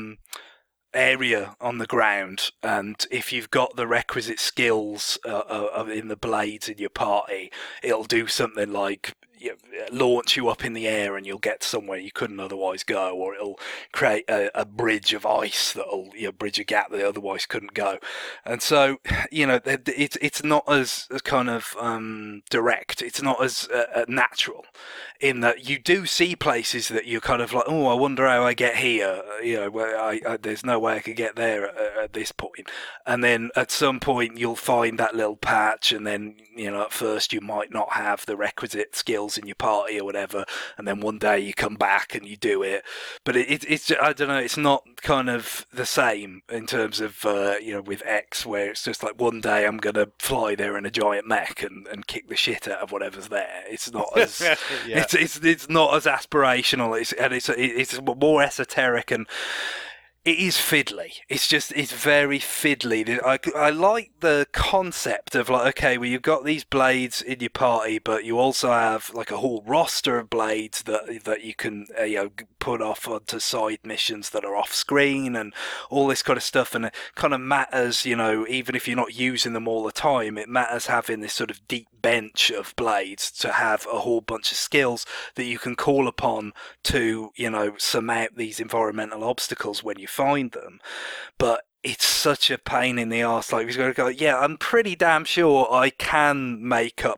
S1: area on the ground, and if you've got the requisite skills in the blades in your party, it'll do something like launch you up in the air and you'll get somewhere you couldn't otherwise go, or it'll create a bridge of ice that'll bridge a gap that otherwise couldn't go. And so it's not as kind of direct, it's not as natural, in that you do see places that you're kind of like, oh, I wonder how I get here, where there's no way I could get there at this point. And then at some point you'll find that little patch, and then at first you might not have the requisite skills in your party or whatever, and then one day you come back and you do it. But it's I don't know, it's not kind of the same in terms of with X, where it's just like one day I'm gonna fly there in a giant mech and kick the shit out of whatever's there. It's not as it's not as aspirational. It's more esoteric, and it is fiddly. It's very fiddly. I like the concept of like, okay, well, you've got these blades in your party, but you also have like a whole roster of blades that you can put off onto side missions that are off screen and all this kind of stuff. And it kind of matters, even if you're not using them all the time, it matters having this sort of deep bench of blades to have a whole bunch of skills that you can call upon to surmount these environmental obstacles when you find them. But it's such a pain in the arse. Like, he's going to go, yeah, I'm pretty damn sure I can make up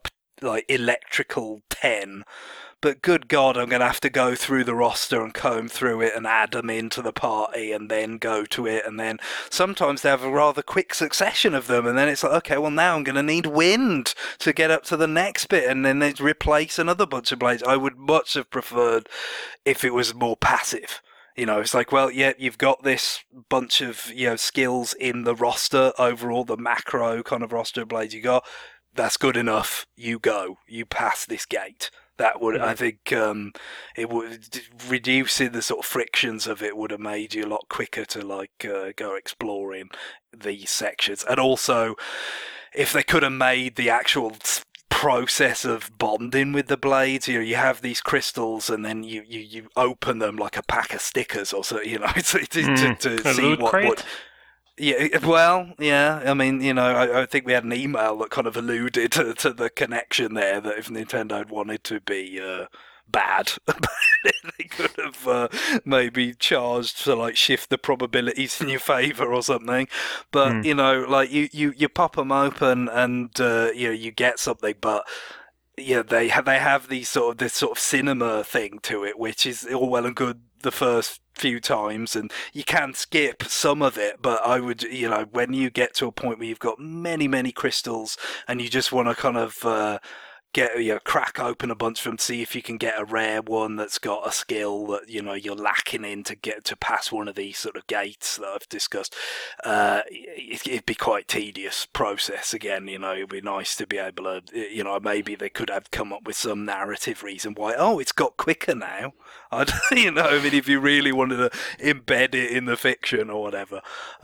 S1: like electrical 10. But good God, I'm going to have to go through the roster and comb through it and add them into the party and then go to it. And then sometimes they have a rather quick succession of them. And then it's like, okay, well, now I'm going to need wind to get up to the next bit. And then they replace another bunch of blades. I would much have preferred if it was more passive. You know, it's like, well, yeah, you've got this bunch of, skills in the roster overall, the macro kind of roster of blades you got. That's good enough. You go. You pass this gate. That would, I think, it would reducing the sort of frictions of it would have made you a lot quicker to go exploring these sections. And also, if they could have made the actual process of bonding with the blades, you have these crystals and then you open them like a pack of stickers or so, to see what. Yeah, well, yeah. I mean, I think we had an email that kind of alluded to the connection there, that if Nintendo had wanted to be bad, they could have maybe charged to shift the probabilities in your favour or something. But you pop them open and you get something, but. Yeah, they have this sort of cinema thing to it, which is all well and good the first few times, and you can skip some of it. But I would, when you get to a point where you've got many crystals, and you just want to kind of crack open a bunch of them, see if you can get a rare one that's got a skill that you're lacking in to get to pass one of these sort of gates that I've discussed. It'd be quite tedious process again. It'd be nice to be able to, maybe they could have come up with some narrative reason why. Oh, it's got quicker now. If you really wanted to embed it in the fiction or whatever,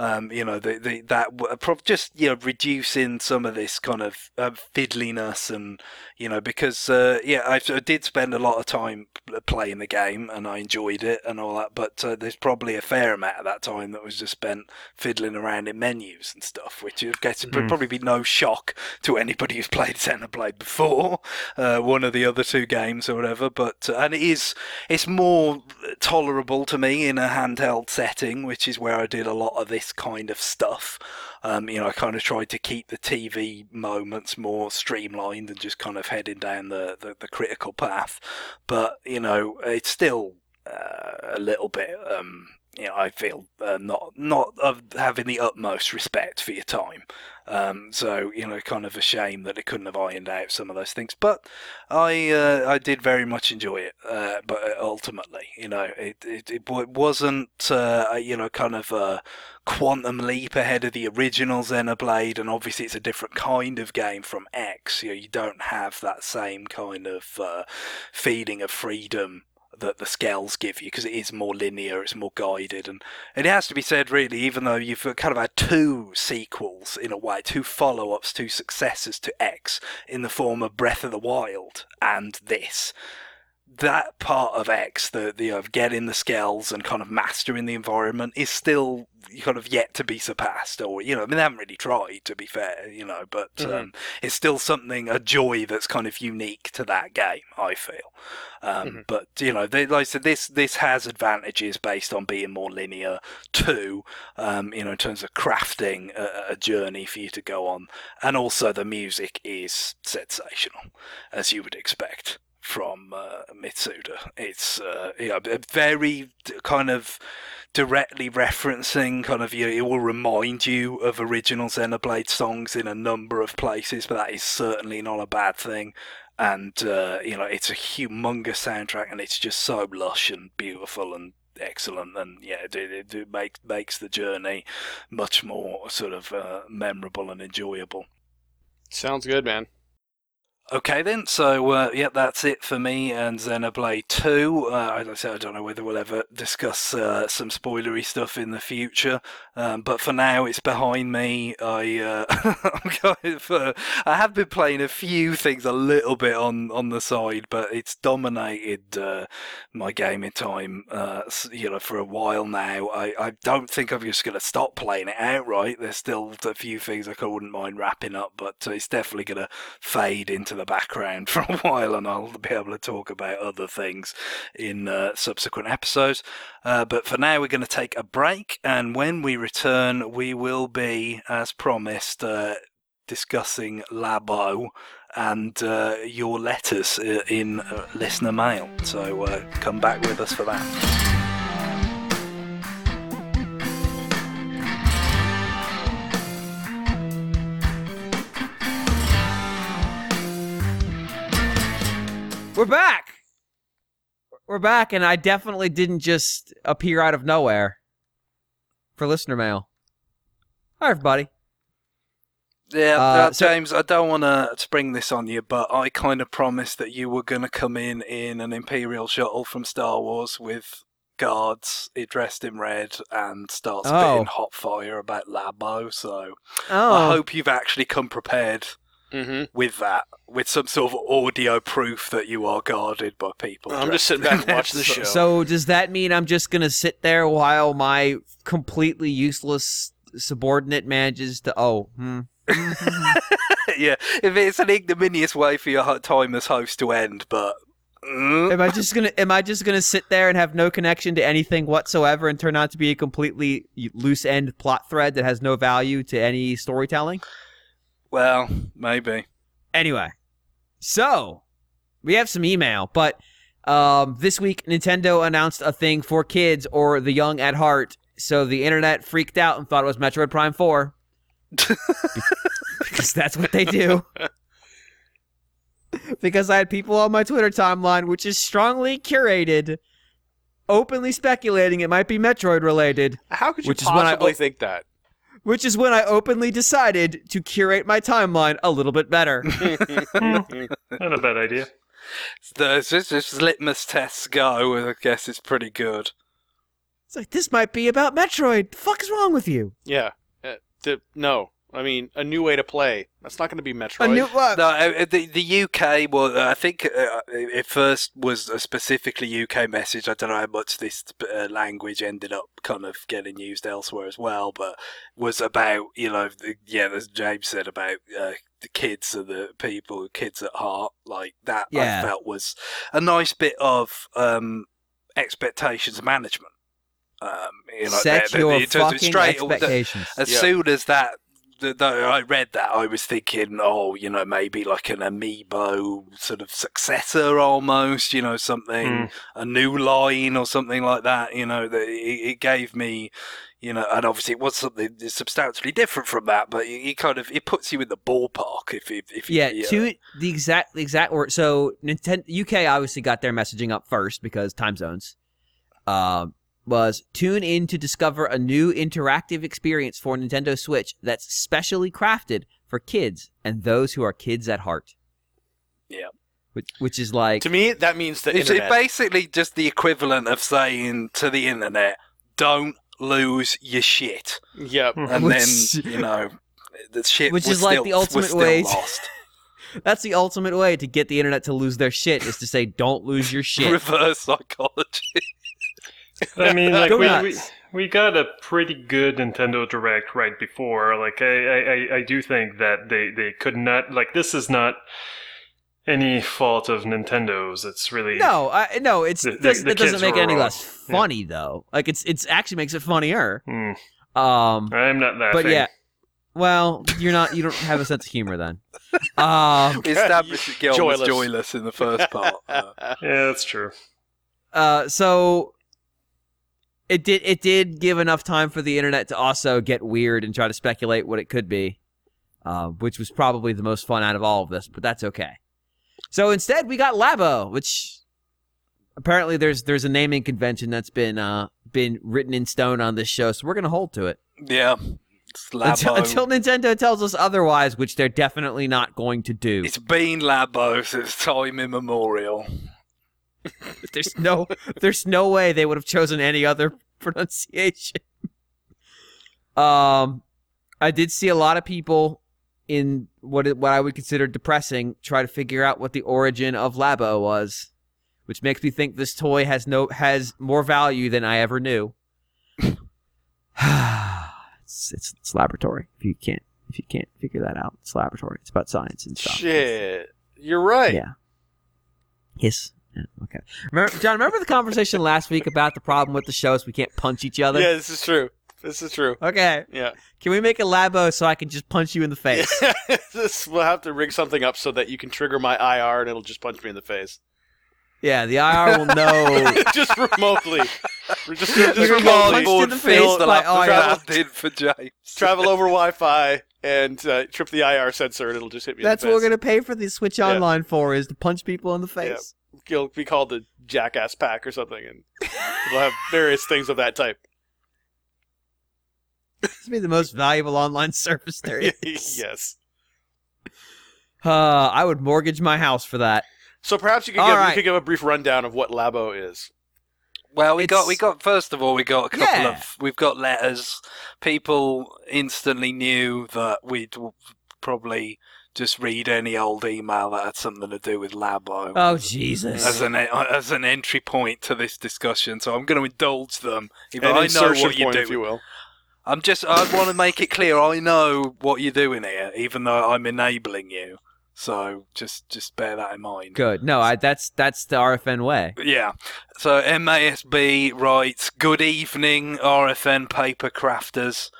S1: just reducing some of this kind of fiddliness and. Because I did spend a lot of time playing the game and I enjoyed it and all that, but there's probably a fair amount of that time that was just spent fiddling around in menus and stuff, which I guess would probably be no shock to anybody who's played Xenoblade before, one of the other two games or whatever. But and it's more tolerable to me in a handheld setting, which is where I did a lot of this kind of stuff. I kind of tried to keep the TV moments more streamlined and just kind of heading down the critical path. But, it's still a little bit, I feel not of having the utmost respect for your time. So, kind of a shame that it couldn't have ironed out some of those things. But I did very much enjoy it. But ultimately, it wasn't, kind of a quantum leap ahead of the original Xenoblade. And obviously it's a different kind of game from X. You don't have that same kind of feeling of freedom that the scales give you, because it is more linear, it's more guided, and it has to be said, really, even though you've kind of had two sequels in a way, two follow-ups, two successors to X in the form of Breath of the Wild and this. That part of X, the getting the scales and kind of mastering the environment, is still kind of yet to be surpassed. Or they haven't really tried, to be fair, but it's still something, a joy that's kind of unique to that game, I feel. But like I said, this has advantages based on being more linear too, in terms of crafting a journey for you to go on, and also the music is sensational, as you would expect from Mitsuda. It's very kind of directly referencing kind of it will remind you of original Xenoblade songs in a number of places, but that is certainly not a bad thing. And it's a humongous soundtrack, and it's just so lush and beautiful and excellent, and it makes the journey much more sort of memorable and enjoyable.
S3: Sounds good, man.
S1: Okay then, so that's it for me and Xenoblade 2. As I said, I don't know whether we'll ever discuss some spoilery stuff in the future, but for now it's behind me. I have been playing a few things a little bit on the side, but it's dominated my gaming time for a while now. I don't think I'm just going to stop playing it outright. There's still a few things I wouldn't mind wrapping up, but it's definitely going to fade into the background for a while, and I'll be able to talk about other things in subsequent episodes. But for now, we're going to take a break, and when we return, we will be, as promised, discussing Labo and your letters in listener mail. So come back with us for that.
S4: We're back, and I definitely didn't just appear out of nowhere for listener mail. Hi, everybody.
S1: Yeah, James, I don't want to spring this on you, but I kind of promised that you were going to come in an Imperial shuttle from Star Wars with guards dressed in red and start spitting hot fire about Labo, so I hope you've actually come prepared. With that, with some sort of audio proof that you are guarded by people.
S3: I'm just sitting back and watching the show.
S4: So does that mean I'm just going to sit there while my completely useless subordinate manages to...
S1: Yeah, if it's an ignominious way for your time as host to end, but...
S4: Am I just gonna sit there and have no connection to anything whatsoever and turn out to be a completely loose end plot thread that has no value to any storytelling?
S1: Well, maybe.
S4: Anyway, so we have some email, but this week Nintendo announced a thing for kids or the young at heart, so the internet freaked out and thought it was Metroid Prime 4. Because that's what they do. Because I had people on my Twitter timeline, which is strongly curated, openly speculating it might be Metroid related.
S3: How could you possibly think that?
S4: Which is when I openly decided to curate my timeline a little bit better.
S2: Not a bad idea.
S1: This litmus tests go, I guess it's pretty good.
S4: It's like, this might be about Metroid. The fuck is wrong with you?
S3: Yeah. No. I mean, a new way to play. That's not going to be Metroid.
S1: No, the UK, well, I think it first was a specifically UK message. I don't know how much this language ended up kind of getting used elsewhere as well, but was about, as James said, about the kids and the people, kids at heart, like that.
S4: Yeah.
S1: I felt was a nice bit of expectations management.
S4: Set your fucking expectations.
S1: Soon as that, I read that, I was thinking, maybe like an amiibo sort of successor almost, something, a new line or something like that, it gave me, and obviously it was something substantially different from that, but it puts you in the ballpark if
S4: to the exact word. So Nintendo UK obviously got their messaging up first because time zones. Was tune in to discover a new interactive experience for Nintendo Switch that's specially crafted for kids and those who are kids at heart.
S1: Yeah.
S4: Which is like...
S3: To me, that means the internet.
S1: It's basically just the equivalent of saying to the internet, don't lose your shit.
S3: Yep.
S1: And then, the shit
S4: which
S1: was
S4: is like
S1: still,
S4: the ultimate way
S1: lost.
S4: That's the ultimate way to get the internet to lose their shit, is to say, don't lose your shit.
S1: Reverse psychology.
S2: I mean, like we got a pretty good Nintendo Direct right before. Like I do think that they could not, like, this is not any fault of Nintendo's. It's really
S4: it doesn't make it any less funny though. Like it's actually makes it funnier.
S2: I'm not laughing.
S4: But yeah. Well, you don't have a sense of humor then.
S1: We established that Gil was joyless in the first part.
S2: Yeah, that's true.
S4: So it did give enough time for the internet to also get weird and try to speculate what it could be, which was probably the most fun out of all of this, but that's okay. So instead, we got Labo, which apparently there's a naming convention that's been written in stone on this show, so we're gonna hold to it.
S1: Yeah.
S4: Until Nintendo tells us otherwise, which they're definitely not going to do.
S1: It's been Labo since time immemorial.
S4: There's no way they would have chosen any other pronunciation. I did see a lot of people in what I would consider depressing try to figure out what the origin of Labo was, which makes me think this toy has more value than I ever knew. It's laboratory. If you can't figure that out, it's laboratory. It's about science and stuff.
S3: Shit, you're right.
S4: Yeah. Yes. Yeah, okay. John, remember the conversation last week about the problem with the show is we can't punch each other?
S3: Yeah, this is true. This is true.
S4: Okay.
S3: Yeah.
S4: Can we make a Labo so I can just punch you in the face?
S3: We'll have to rig something up so that you can trigger my IR and it'll just punch me in the face.
S4: Yeah, the IR will know.
S3: Just remotely. Just
S4: We're gonna get
S3: remotely.
S4: punched in the face by IR.
S1: did for James.
S3: Travel over Wi-Fi and trip the IR sensor and it'll just hit me
S4: That's
S3: in the
S4: what
S3: face.
S4: we're gonna pay for the Switch Online for, is to punch people in the face.
S3: It'll be called the Jackass Pack or something, and we'll have various things of that type.
S4: This would be the most valuable online service there is.
S3: Yes.
S4: I would mortgage my house for that.
S3: So perhaps you could give a brief rundown of what Labo is.
S1: Well, we got first of all, we got a couple we've got letters. People instantly knew that we'd probably just read any old email that had something to do with Labo.
S4: Oh, Jesus.
S1: As an entry point to this discussion, so I'm going to indulge them. Even
S3: An
S1: I know
S3: insertion
S1: what you're
S3: point,
S1: doing.
S3: if you will.
S1: I want to make it clear. I know what you're doing here, even though I'm enabling you. So just bear that in mind.
S4: Good. No, that's the RFN way.
S1: Yeah. So MASB writes, "Good evening, RFN paper crafters.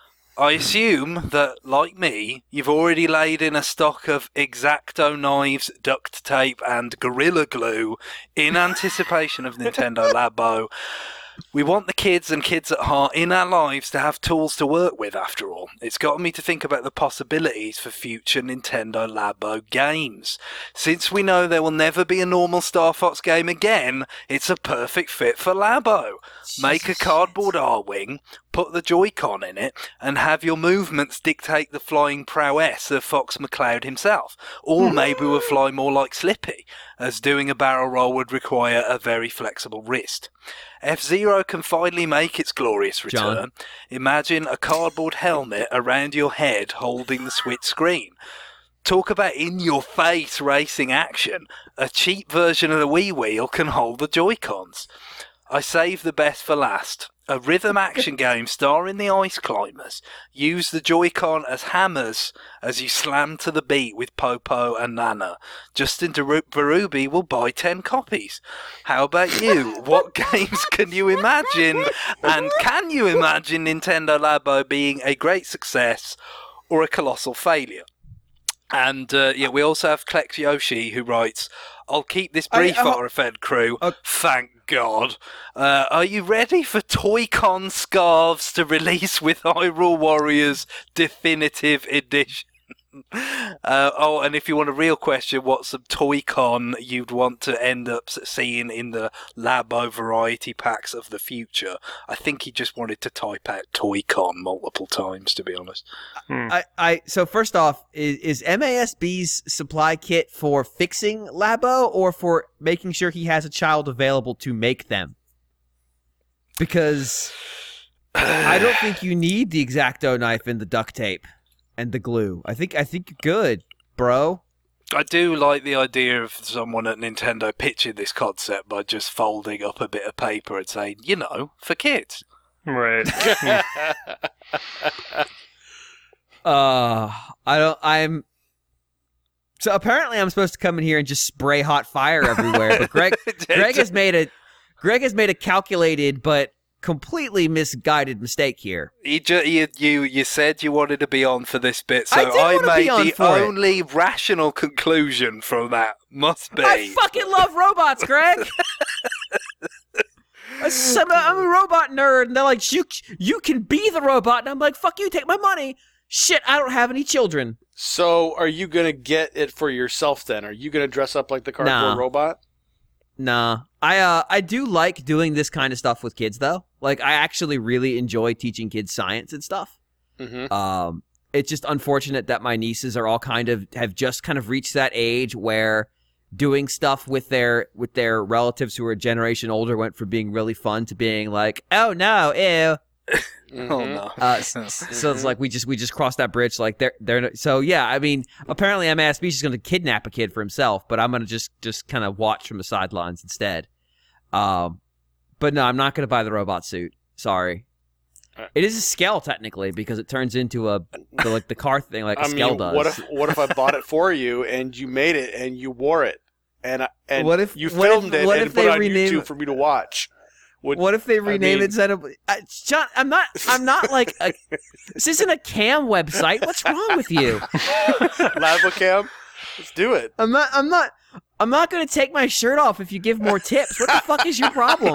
S1: I assume that, like me, you've already laid in a stock of X-Acto knives, duct tape, and Gorilla Glue in anticipation of Nintendo Labo. We want the kids and kids at heart in our lives to have tools to work with, after all. It's got me to think about the possibilities for future Nintendo Labo games. Since we know there will never be a normal Star Fox game again, it's a perfect fit for Labo. Make a cardboard R-Wing, put the Joy-Con in it, and have your movements dictate the flying prowess of Fox McCloud himself. Or maybe we'll fly more like Slippy, as doing a barrel roll would require a very flexible wrist. F-Zero can finally make its glorious return.
S4: John.
S1: Imagine a cardboard helmet around your head holding the Switch screen. Talk about in-your-face racing action. A cheap version of the Wii Wheel can hold the Joy-Cons. I saved the best for last. A rhythm action game starring the Ice Climbers. Use the Joy-Con as hammers as you slam to the beat with Popo and Nana. Justin Verubi will buy 10 copies. How about you? What games can you imagine? And can you imagine Nintendo Labo being a great success or a colossal failure? And we also have Klex Yoshi, who writes, "I'll keep this brief, RFN crew. Thank God. Are you ready for Toy-Con scarves to release with Hyrule Warriors Definitive Edition?" And if you want a real question, what's some Toy-Con you'd want to end up seeing in the Labo variety packs of the future? I think he just wanted to type out Toy-Con multiple times, to be honest.
S4: So first off, is MASB's supply kit for fixing Labo or for making sure he has a child available to make them? Because I don't think you need the X-Acto knife and the duct tape and the glue. I think you're good, bro.
S1: I do like the idea of someone at Nintendo pitching this concept by just folding up a bit of paper and saying, for kids.
S2: Right.
S4: So apparently I'm supposed to come in here and just spray hot fire everywhere, but Greg has made a calculated but completely misguided mistake here.
S1: You said you wanted to be on for this bit, so
S4: I
S1: made the only rational conclusion from that must be
S4: I fucking love robots, Greg. I'm a robot nerd, and they're like, you can be the robot, and I'm like, fuck you, take my money. Shit, I don't have any children.
S3: So are you going to get it for yourself then? Are you going to dress up like the cardboard robot?
S4: Nah. I do like doing this kind of stuff with kids, though. Like, I actually really enjoy teaching kids science and stuff.
S3: Mm-hmm.
S4: It's just unfortunate that my nieces are all have just reached that age where doing stuff with their relatives who are a generation older went from being really fun to being like, oh no, ew.
S3: Mm-hmm.
S1: Oh no.
S4: So it's like we just crossed that bridge. Like they're so yeah. I mean, apparently MASB is going to kidnap a kid for himself, but I'm going to just kind of watch from the sidelines instead. But no, I'm not going to buy the robot suit. Sorry. It is a Skell technically because it turns into the car thing like a Skell does.
S3: What if I bought it for you and you made it and you wore it and
S4: what if
S3: you filmed it
S4: what
S3: and
S4: if
S3: put
S4: they
S3: it on
S4: rename
S3: YouTube for me to watch?
S4: What if they rename it Xenoblade? John, I'm not like this isn't a cam website. What's wrong with you?
S3: Labocam? Let's do it.
S4: I'm not going to take my shirt off if you give more tips. What the fuck is your problem?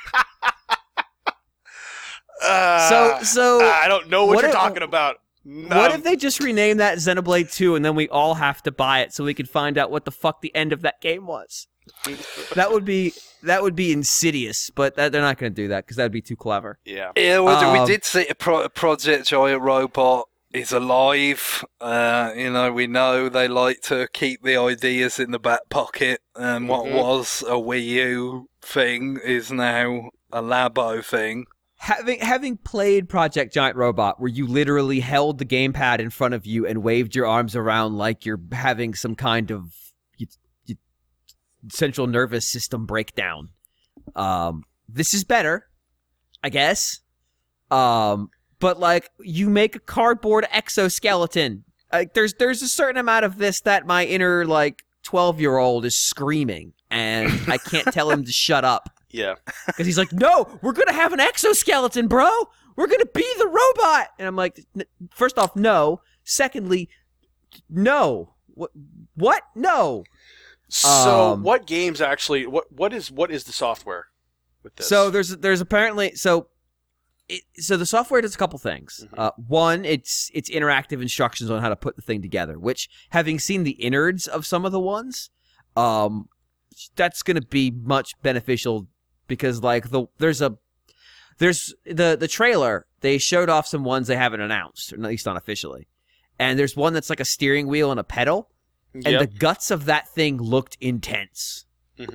S4: So
S3: I don't know what you're talking about.
S4: What if they just rename that Xenoblade 2 and then we all have to buy it so we can find out what the fuck the end of that game was? That would be insidious, but they're not going to do that because that would be too clever.
S3: Yeah.
S1: Yeah, well, we did see Project Giant Robot is alive. We know they like to keep the ideas in the back pocket. And what was a Wii U thing is now a Labo thing.
S4: Having played Project Giant Robot, where you literally held the gamepad in front of you and waved your arms around like you're having some kind of central nervous system breakdown, this is better, I guess. But like, you make a cardboard exoskeleton. Like, there's a certain amount of this that my inner 12-year-old is screaming, and I can't tell him to shut up.
S3: Yeah.
S4: Because he's like, no, we're going to have an exoskeleton, bro. We're going to be the robot. And I'm like, first off, no. Secondly, no. What? No.
S3: So what games actually, what is the software with this?
S4: So there's apparently, so the software does a couple things. One, it's interactive instructions on how to put the thing together, which, having seen the innards of some of the ones, that's going to be much beneficial. Because there's the trailer, they showed off some ones they haven't announced, or at least not officially. And there's one that's like a steering wheel and a pedal, and the guts of that thing looked intense.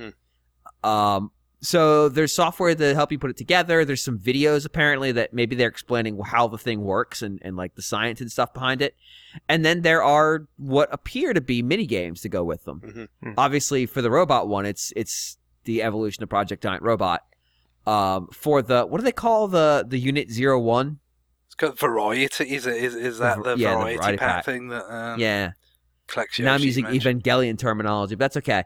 S4: So there's software to help you put it together. There's some videos apparently that maybe they're explaining how the thing works and like the science and stuff behind it. And then there are what appear to be mini games to go with them. Obviously, for the robot one, it's the evolution of Project Giant Robot. For the, what do they call the Unit 01?
S1: It's got variety. Is that the variety pack thing that
S4: yeah.
S1: collects
S4: Now I'm using Evangelion terminology, but that's okay.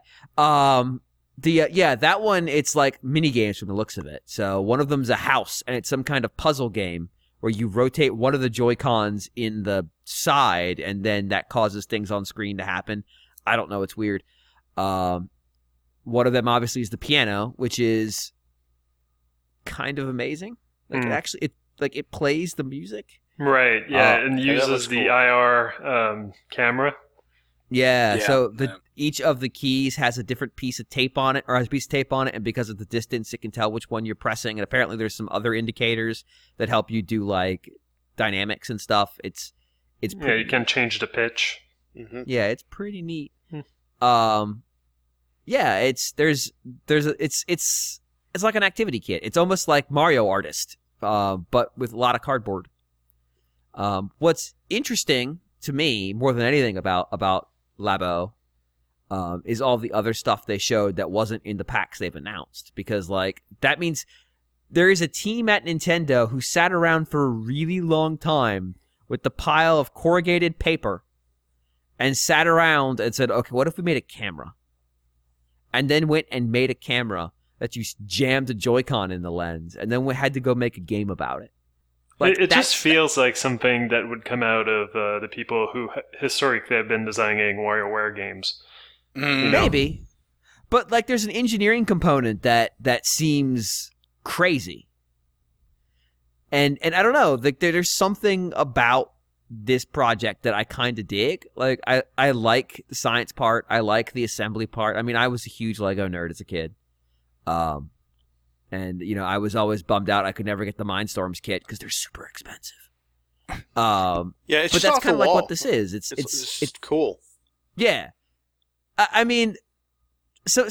S4: That one, it's like mini games from the looks of it. So one of them's a house, and it's some kind of puzzle game where you rotate one of the Joy-Cons in the side, and then that causes things on screen to happen. I don't know. It's weird. One of them obviously is the piano, which is kind of amazing. It plays the music.
S2: Right. Yeah, and uses the IR camera.
S4: Yeah. So each of the keys has a different piece of tape on it, or has a piece of tape on it, and because of the distance, it can tell which one you're pressing. And apparently, there's some other indicators that help you do like dynamics and stuff. It's pretty
S2: you can change the pitch.
S4: Yeah, it's pretty neat. Yeah, it's like an activity kit. It's almost like Mario Artist, but with a lot of cardboard. What's interesting to me more than anything about Labo is all the other stuff they showed that wasn't in the packs they've announced, because that means there is a team at Nintendo who sat around for a really long time with the pile of corrugated paper and sat around and said, okay, what if we made a camera? And then went and made a camera that you jammed a Joy-Con in the lens, and then we had to go make a game about it.
S2: It just feels like something that would come out of the people who historically have been designing WarioWare games.
S4: Maybe. But there's an engineering component that seems crazy. And I don't know, there's something about this project that I kind of dig. I like the science part. I like the assembly part. I mean, I was a huge Lego nerd as a kid. And, I was always bummed out I could never get the Mindstorms kit because they're super expensive.
S3: It's
S4: but
S3: just
S4: that's kind of like what this is. It's
S3: cool.
S4: Yeah. I mean, so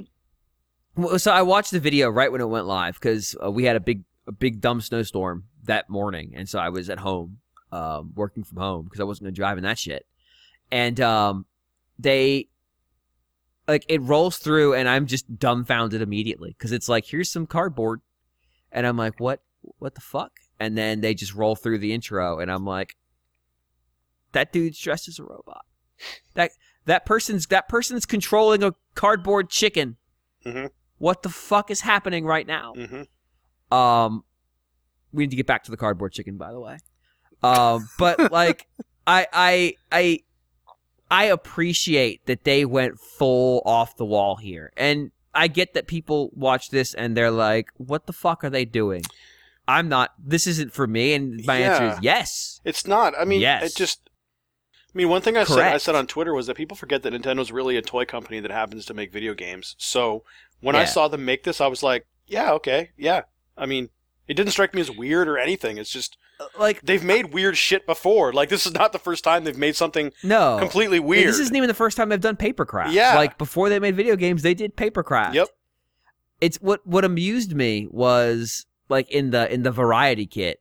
S4: I watched the video right when it went live because we had a big dumb snowstorm that morning, and so I was at home working from home because I wasn't going to drive in that shit. And it rolls through, and I'm just dumbfounded immediately because it's like, here's some cardboard, and I'm like, what the fuck? And then they just roll through the intro, and I'm like, that dude's dressed as a robot. That person's controlling a cardboard chicken. What the fuck is happening right now? We need to get back to the cardboard chicken, by the way. But like, I appreciate that they went full off the wall here, and I get that people watch this and they're like, "What the fuck are they doing?" I'm not. This isn't for me, and my answer is yes.
S3: It's not. I mean,
S4: yes.
S3: it just. I mean, one thing I
S4: Correct.
S3: said on Twitter was that people forget that Nintendo's really a toy company that happens to make video games. So when I saw them make this, I was like, yeah, okay, yeah. I mean, it didn't strike me as weird or anything. It's just
S4: like
S3: they've made weird shit before. Like, this is not the first time they've made something completely weird.
S4: This isn't even the first time they've done papercraft.
S3: Yeah.
S4: Like, before they made video games, they did papercraft.
S3: Yep.
S4: It's what amused me was, like, in the variety kit,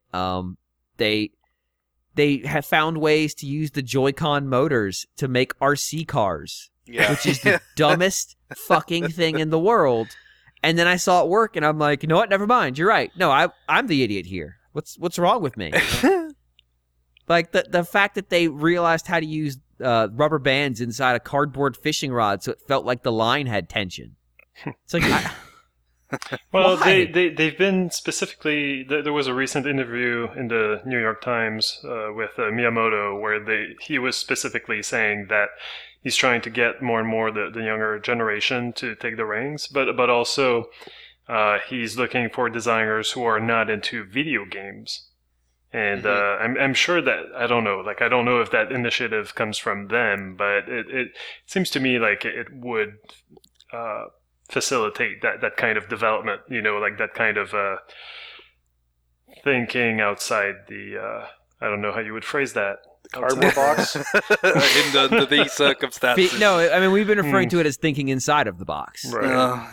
S4: they have found ways to use the Joy-Con motors to make RC cars, which is the dumbest fucking thing in the world. And then I saw it work, and I'm like, you know what? Never mind. You're right. No, I'm the idiot here. What's wrong with me? Like, the fact that they realized how to use rubber bands inside a cardboard fishing rod so it felt like the line had tension. It's like...
S2: Well, they've been specifically. There was a recent interview in the New York Times with Miyamoto where he was specifically saying that he's trying to get more and more the younger generation to take the reins, but also he's looking for designers who are not into video games. And I'm sure that I don't know if that initiative comes from them, but it seems to me like it would. Facilitate that kind of development, like that kind of thinking outside the I don't know how you would phrase that.
S3: The cardboard box?
S1: Under these circumstances.
S4: No, I mean, we've been referring to it as thinking inside of the box.
S2: Right.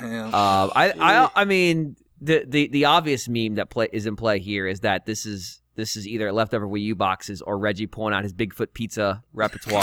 S4: I mean, the obvious meme that is in play here is that this is either leftover Wii U boxes or Reggie pulling out his Bigfoot pizza repertoire.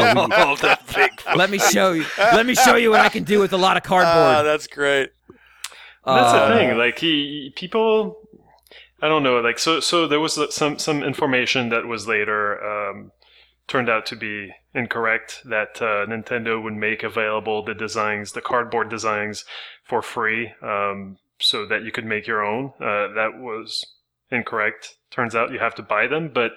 S4: Let me show you. Let me show you what I can do with a lot of cardboard.
S3: That's great.
S2: That's the thing. Like people, I don't know. Like so there was some information that was later turned out to be incorrect. That Nintendo would make available the cardboard designs for free, so that you could make your own. That was incorrect. Turns out you have to buy them, but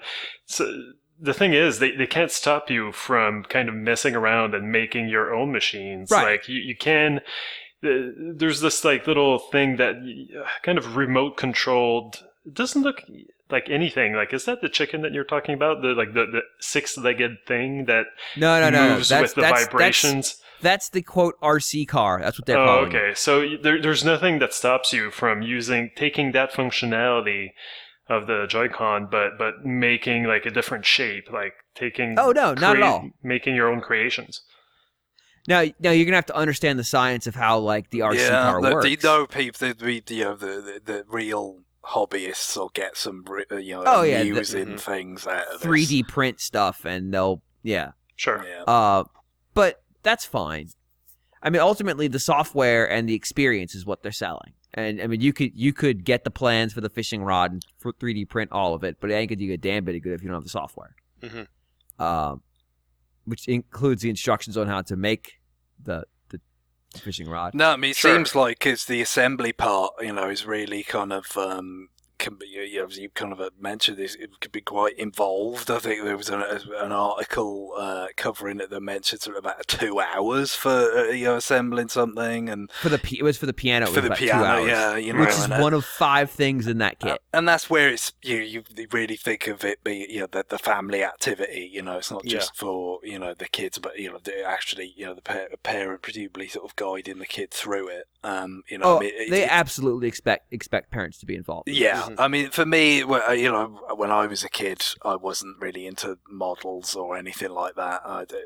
S2: the thing is, they can't stop you from kind of messing around and making your own machines.
S4: Right.
S2: Like you can. There's this like little thing that kind of remote controlled. It doesn't look like anything. Like, is that the chicken that you're talking about? The 6-legged thing that moves with the vibrations.
S4: That's the quote RC car. That's what they're calling it.
S2: Okay. So there's nothing that stops you from taking that functionality of the Joy-Con, but making like a different shape, like taking.
S4: Oh no, not at all.
S2: Making your own creations.
S4: Now you're gonna have to understand the science of how like the RC car works.
S1: People, the real hobbyists will get some, amusing things out of this.
S4: 3D print stuff, and they'll
S2: Sure.
S1: Yeah.
S4: But that's fine. I mean, ultimately, the software and the experience is what they're selling. And I mean, you could get the plans for the fishing rod and 3D print all of it, but it ain't gonna do a damn bit of good if you don't have the software.
S3: Mm-hmm.
S4: Which includes the instructions on how to make the fishing rod.
S1: No, I mean, it seems like it's the assembly part, is really kind of can be, as you kind of mentioned, this it could be quite involved. I think there was an article covering it that mentioned sort of about 2 hours for assembling something, and
S4: it was for the piano.
S1: For the piano, 2 hours,
S4: which is one of 5 things in that kit.
S1: And that's where it's you really think of it being the family activity. It's not just for the kids, but actually the parent presumably sort of guiding the kid through it.
S4: They absolutely expect parents to be involved.
S1: Yeah. I mean, for me, when I was a kid, I wasn't really into models or anything like that.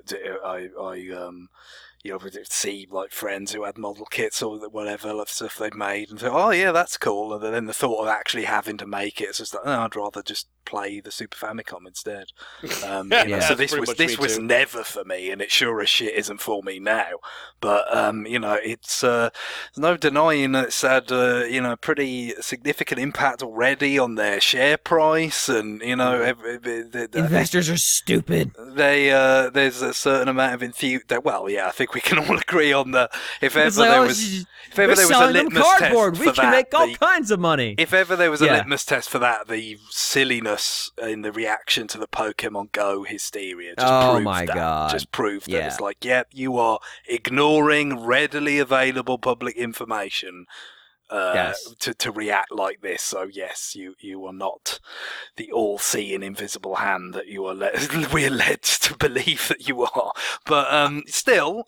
S1: I would see like friends who had model kits or whatever stuff they'd made, and think, oh yeah, that's cool. And then the thought of actually having to make it's just like, I'd rather just play the Super Famicom instead. So this was never for me, and it sure as shit isn't for me now. But it's there's no denying that it's had pretty significant impact already on their share price, and investors
S4: are stupid.
S1: There's a certain amount of enthusiasm. Well, yeah, I think think we can all agree on that. If
S4: It's
S1: ever
S4: like,
S1: there
S4: oh,
S1: was, if
S4: they're
S1: ever there was a
S4: selling them
S1: litmus
S4: cardboard.
S1: test
S4: We
S1: for
S4: can
S1: that,
S4: make all kinds of money.
S1: if ever there was a
S4: Yeah.
S1: litmus test for that, the silliness in the reaction to the Pokemon Go hysteria just
S4: Oh
S1: proved
S4: my
S1: that.
S4: God.
S1: Just proved that
S4: Yeah.
S1: it's like, yep, you are ignoring readily available public information.
S4: Yes.
S1: To react like this, so yes, you are not the all-seeing invisible hand that you are we're led to believe that you are. But still,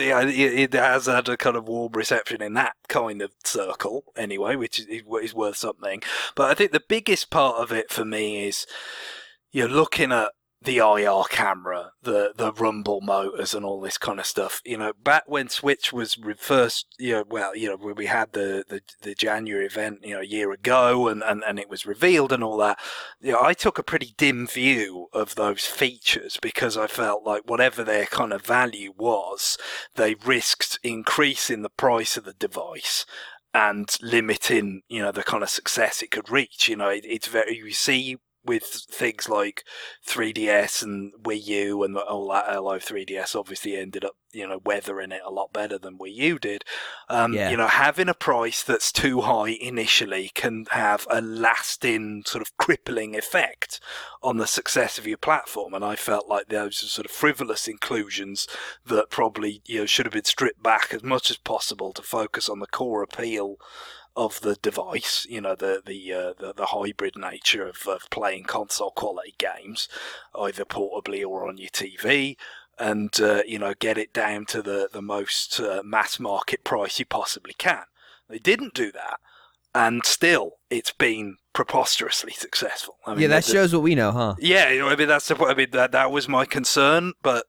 S1: it has had a kind of warm reception in that kind of circle anyway, which is worth something. But I think the biggest part of it for me is you're looking at the IR camera, the rumble motors and all this kind of stuff. Back when Switch was first, when we had the January event, a year ago, and it was revealed and all that, I took a pretty dim view of those features because I felt like whatever their kind of value was, they risked increasing the price of the device and limiting, the kind of success it could reach. It's very, you see, with things like 3DS and Wii U and all that, although 3DS obviously ended up, weathering it a lot better than Wii U did. Having a price that's too high initially can have a lasting sort of crippling effect on the success of your platform. And I felt like those are sort of frivolous inclusions that probably, should have been stripped back as much as possible to focus on the core appeal of the device, the hybrid nature of playing console quality games, either portably or on your TV, and get it down to the most mass market price you possibly can. They didn't do that, and still it's been preposterously successful.
S4: That shows what we know, huh?
S1: Yeah, that's the point. That was my concern, but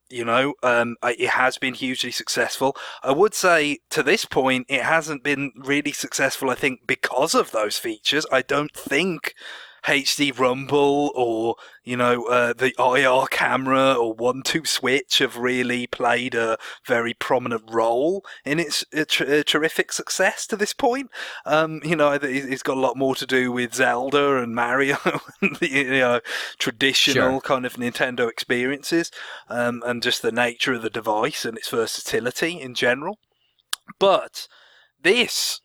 S1: it has been hugely successful. I would say to this point, it hasn't been really successful. I think because of those features. I don't think HD Rumble or the IR camera or 1-2 Switch have really played a very prominent role in its terrific success to this point. It's got a lot more to do with Zelda and Mario and the traditional kind of Nintendo experiences, and just the nature of the device and its versatility in general. But this,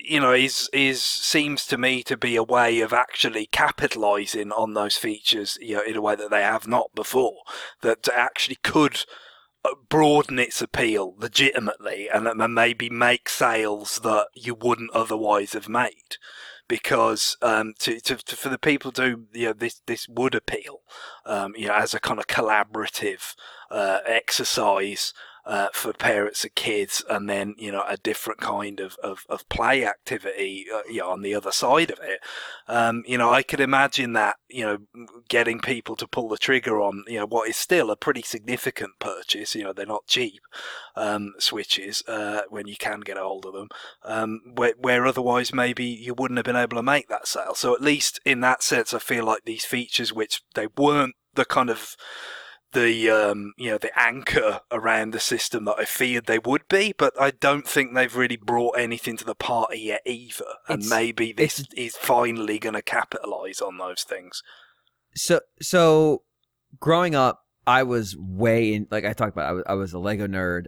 S1: seems to me to be a way of actually capitalizing on those features, in a way that they have not before, that actually could broaden its appeal legitimately and maybe make sales that you wouldn't otherwise have made. Because for the people this would appeal, as a kind of collaborative exercise for parents and kids, and then a different kind of play activity on the other side of it. I could imagine that getting people to pull the trigger on what is still a pretty significant purchase. They're not cheap Switches when you can get a hold of them, where otherwise maybe you wouldn't have been able to make that sale. So at least in that sense, I feel like these features, which they weren't the kind of the anchor around the system that I feared they would be, but I don't think they've really brought anything to the party yet either. And maybe this is finally going to capitalize on those things.
S4: So growing up, I was way in, like I talked about, I was a Lego nerd.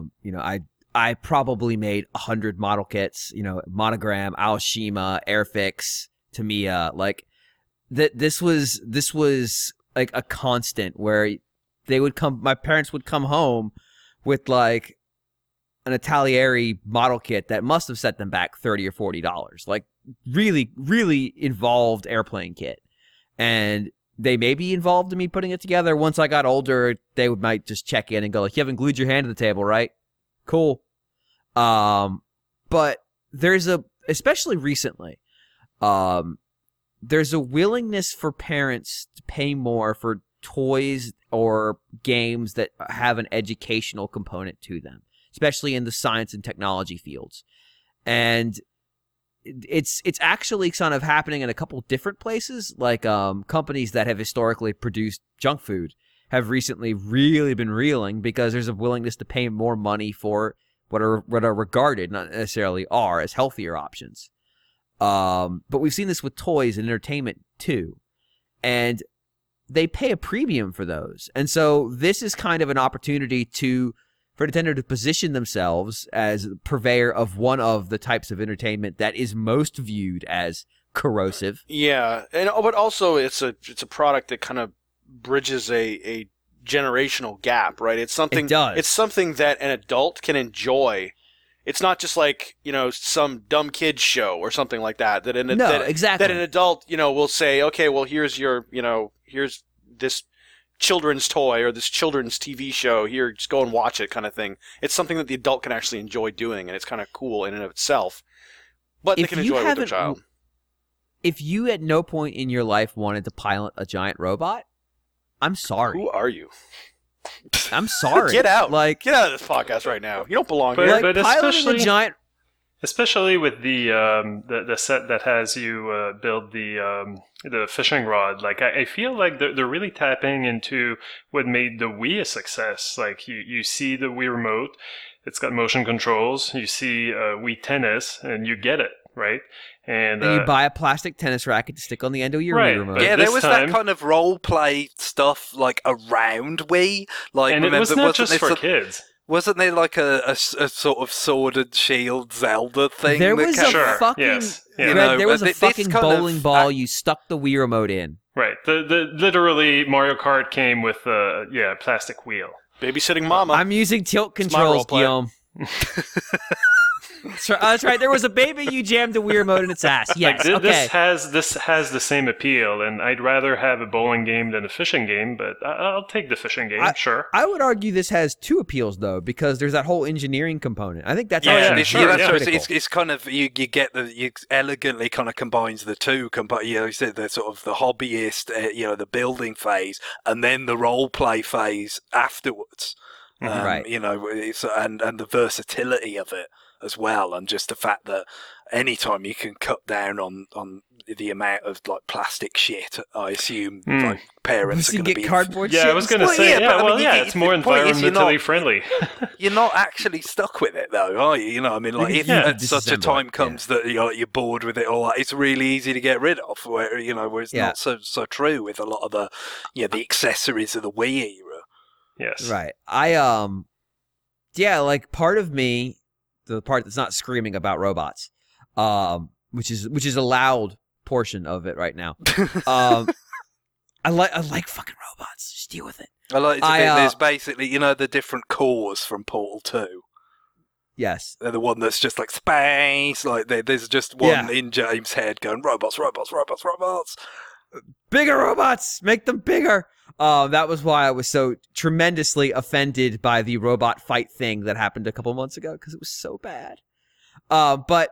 S4: I probably made 100 model kits, Monogram, Aoshima, Airfix, Tamiya. Like this was like a constant where my parents would come home with like an Atalieri model kit that must have set them back $30 or $40, like really, really involved airplane kit. And they may be involved in me putting it together. Once I got older, they might just check in and go like, you haven't glued your hand to the table, right? Cool. But especially recently, there's a willingness for parents to pay more for toys or games that have an educational component to them, especially in the science and technology fields. And it's actually kind of happening in a couple different places. Like companies that have historically produced junk food have recently really been reeling because there's a willingness to pay more money for what are regarded, not necessarily are, as healthier options. But we've seen this with toys and entertainment too. And they pay a premium for those. And so this is kind of an opportunity to for Nintendo to position themselves as purveyor of one of the types of entertainment that is most viewed as corrosive.
S3: Yeah, but also it's a product that kind of bridges a generational gap, right? It's something.
S4: It does.
S3: It's something that an adult can enjoy. It's not just like, some dumb kids show or something like that.
S4: Exactly.
S3: That an adult, will say, okay, well, here's here's this children's toy or this children's TV show. Here, just go and watch it, kind of thing. It's something that the adult can actually enjoy doing, and it's kind of cool in and of itself. But they can enjoy it with their child.
S4: If you at no point in your life wanted to pilot a giant robot, I'm sorry.
S3: Who are you?
S4: I'm sorry.
S3: Get out!
S4: Like,
S3: get out of this podcast right now. You don't belong
S2: But-
S3: here.
S4: like
S2: but
S4: piloting
S2: especially-
S4: a giant.
S2: Especially with the set that has you build the fishing rod, like I feel like they're really tapping into what made the Wii a success. Like you see the Wii remote, it's got motion controls. You see Wii Tennis, and you get it, right? And
S4: you buy a plastic tennis racket to stick on the end of your
S2: Right,
S4: Wii remote.
S2: but
S1: Yeah, there
S2: this
S1: was
S2: time-
S1: that kind of role play stuff like around Wii. Like,
S2: and it
S1: remember,
S2: was not
S1: wasn't
S2: just
S1: there
S2: for
S1: some-
S2: kids.
S1: Wasn't there like a sort of Sword and Shield Zelda thing?
S4: There
S1: that
S4: was
S1: kept-
S4: a
S2: Sure,
S4: fucking
S2: yes, yeah.
S1: You
S4: Greg,
S1: know,
S4: there was a
S1: this
S4: fucking
S1: kind of
S4: bowling ball you stuck the Wii remote in.
S2: Right. The literally Mario Kart came with a plastic wheel.
S3: Babysitting mama.
S4: I'm using tilt
S3: It's my
S4: controls,
S3: roleplay.
S4: Guillaume. That's right. There was a baby you jammed the Wii remote in its ass. Yes.
S2: Like,
S4: Okay.
S2: this has the same appeal, and I'd rather have a bowling game than a fishing game, but I'll take the fishing game, sure.
S4: I would argue this has two appeals though, because there's that whole engineering component. I think that's
S2: Yeah,
S4: actually
S1: this,
S2: sure,
S1: that's
S2: yeah.
S1: what
S4: critical.
S1: it's kind of you get you elegantly kind of combines the two. You said the sort of the hobbyist, the building phase, and then the role play phase afterwards.
S4: Right.
S1: And the versatility of it as well, and just the fact that anytime you can cut down on the amount of like plastic shit, I assume like parents
S4: So
S1: are
S4: you
S1: going to
S4: get
S1: be
S4: cardboard
S2: Yeah,
S4: shit.
S2: I was going to
S1: Well,
S2: say,
S1: yeah, but, I mean,
S2: it's more
S1: the point is you're
S2: environmentally
S1: not-
S2: friendly.
S1: You're not actually stuck with it though, are you? I mean, like if
S4: Yeah.
S1: at such a
S4: Disassemble
S1: time
S4: it,
S1: comes that you're bored with it, or it's really easy to get rid of. Where it's
S4: Yeah.
S1: not so true with a lot of the the accessories of the Wii era.
S2: Yes.
S4: Right. Like part of me, the part that's not screaming about robots, which is a loud portion of it right now. I like fucking robots. Just deal with it.
S1: I like
S4: I,
S1: there's basically the different cores from Portal 2.
S4: Yes.
S1: They're the one that's just like space. Like there's just one
S4: Yeah.
S1: in James' head going robots.
S4: Bigger robots, make them bigger. That was why I was so tremendously offended by the robot fight thing that happened a couple months ago, because it was so bad. But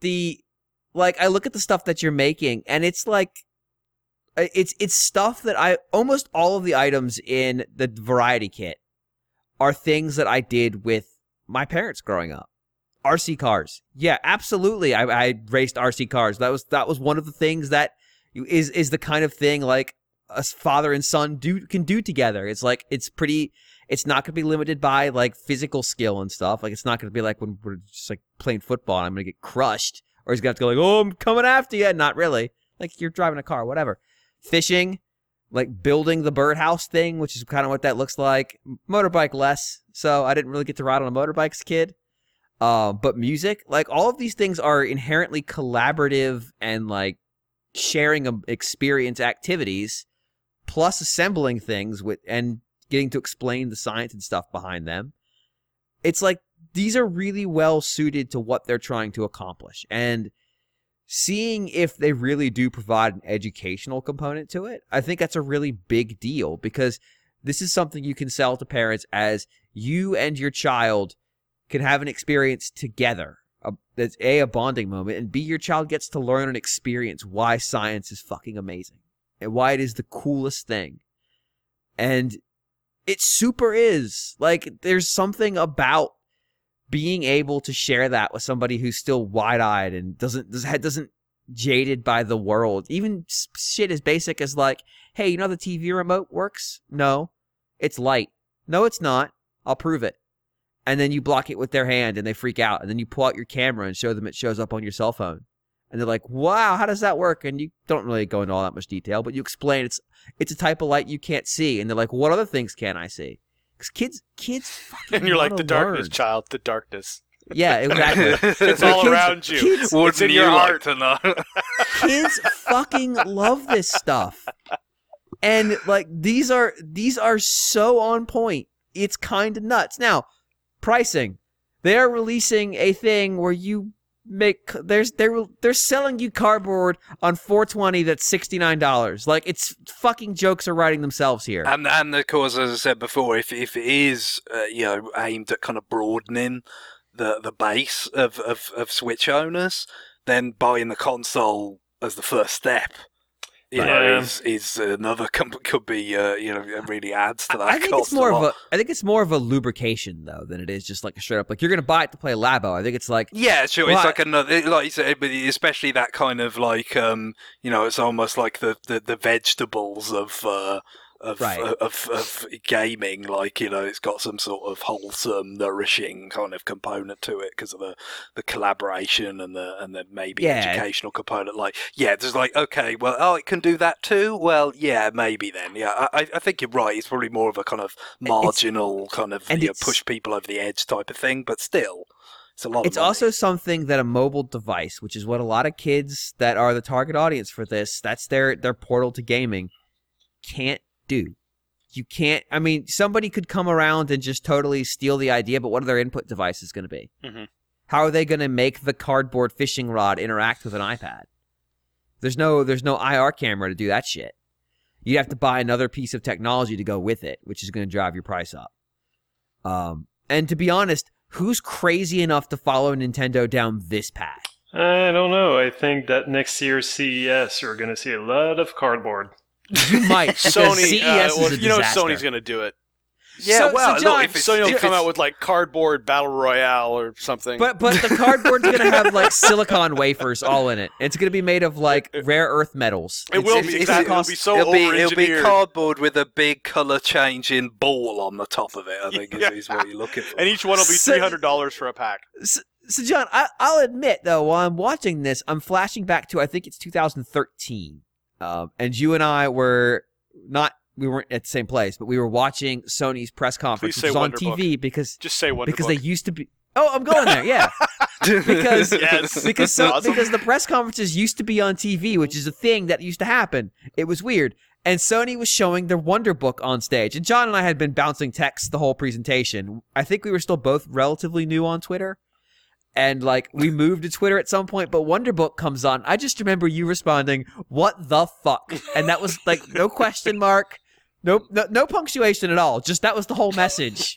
S4: I look at the stuff that you're making, and it's like, it's stuff that almost all of the items in the variety kit are things that I did with my parents growing up. RC cars, yeah, absolutely. I raced RC cars. That was one of the things that is the kind of thing like a father and son can do together. It's like it's not going to be limited by like physical skill and stuff. Like it's not going to be like when we're just like playing football and I'm going to get crushed, or he's going to have to go like, "Oh, I'm coming after you." Not really. Like you're driving a car, whatever. Fishing, like building the birdhouse thing, which is kind of what that looks like. Motorbike less, so I didn't really get to ride on a motorbike as a kid. But music, like all of these things are inherently collaborative and like sharing experience activities, plus assembling things and getting to explain the science and stuff behind them. It's like these are really well suited to what they're trying to accomplish, and seeing if they really do provide an educational component to it, I think that's a really big deal, because this is something you can sell to parents as you and your child can have an experience together. That's a bonding moment, and B, your child gets to learn and experience why science is fucking amazing and why it is the coolest thing. And it super is. Like, there's something about being able to share that with somebody who's still wide-eyed and doesn't jaded by the world. Even shit as basic as like, hey, you know the TV remote works? No, it's light. No, it's not. I'll prove it. And then you block it with their hand and they freak out. And then you pull out your camera and show them it shows up on your cell phone. And they're like, wow, how does that work? And you don't really go into all that much detail, but you explain it's a type of light you can't see. And they're like, what other things can I see? Because kids fucking
S3: And you're like,
S4: wanna
S3: the darkness,
S4: learn.
S3: child, the darkness.
S4: Yeah, exactly.
S3: It's all
S4: Kids-
S3: around you.
S4: kids-
S3: It's in your heart.
S1: to know?
S4: Kids fucking love this stuff. And like these are so on point. It's kind of nuts. Now, pricing. They are releasing a thing where you make they're selling you cardboard on 420 that's $69. Like it's fucking jokes are writing themselves here.
S1: And of course, as I said before, if it is aimed at kind of broadening the base of Switch owners, then buying the console as the first step, is another could be really adds to that.
S4: I think
S1: cost
S4: it's more
S1: a
S4: of
S1: lot.
S4: I think it's more of a lubrication though than it is just like a straight up like you're gonna buy it to play Labo. I think it's like
S1: Yeah, sure.
S4: Well,
S1: It's like another, like you said, but especially that kind of like, it's almost like the vegetables of
S4: Right.
S1: of gaming. Like it's got some sort of wholesome, nourishing kind of component to it because of the collaboration and the maybe educational component. Like, yeah, there's like, okay, well, it can do that too. Well, yeah, maybe then. Yeah, I think you're right. It's probably more of a kind of marginal kind of push people over the edge type of thing, but still. It's a lot
S4: It's
S1: of money.
S4: also something that a mobile device, which is what a lot of kids that are the target audience for this, that's their portal to gaming, can't do. You can't. I mean, somebody could come around and just totally steal the idea, but what are their input devices going to be?
S3: Mm-hmm.
S4: How are they going to make the cardboard fishing rod interact with an iPad? There's no IR camera to do that shit. You'd have to buy another piece of technology to go with it, which is going to drive your price up. And to be honest, who's crazy enough to follow Nintendo down this path?
S2: I don't know. I think that next year's CES we're going to see a lot of cardboard.
S4: You might. because
S3: Sony,
S4: CES is a
S3: you know
S4: disaster.
S3: Sony's going to do it.
S1: Yeah,
S4: So, John,
S1: if it's,
S3: Sony will
S1: if
S3: come
S1: it's-
S3: out with like cardboard battle royale or something.
S4: But the cardboard's gonna have like silicon wafers all in it. It's gonna be made of like rare earth metals.
S3: It will
S4: It's-
S3: be,
S4: it's
S3: exactly.
S4: gonna
S3: It'll be
S4: cost-
S3: so
S1: it'll be
S3: over-engineered.
S1: cardboard with a big color changing ball on the top of it. I think
S3: Yeah.
S1: is what you're looking for.
S3: And each one will be
S4: So-
S3: $300 for a pack.
S4: So John, I'll admit though, while I'm watching this, I'm flashing back to I think it's 2013, and you and I were not. We weren't at the same place, but we were watching Sony's press conference,
S3: Please
S4: which was
S3: say
S4: on
S3: Wonderbook.
S4: TV because
S3: Just say Wonderbook.
S4: they used to be. Oh, I'm going there. Yeah. because
S3: Yes.
S4: because
S3: Awesome.
S4: because the press conferences used to be on TV, which is a thing that used to happen. It was weird. And Sony was showing their Wonder Book on stage. And John and I had been bouncing texts the whole presentation. I think we were still both relatively new on Twitter. And like we moved to Twitter at some point, but Wonder Book comes on. I just remember you responding, "What the fuck?" And that was like no question mark. No punctuation at all. Just that was the whole message.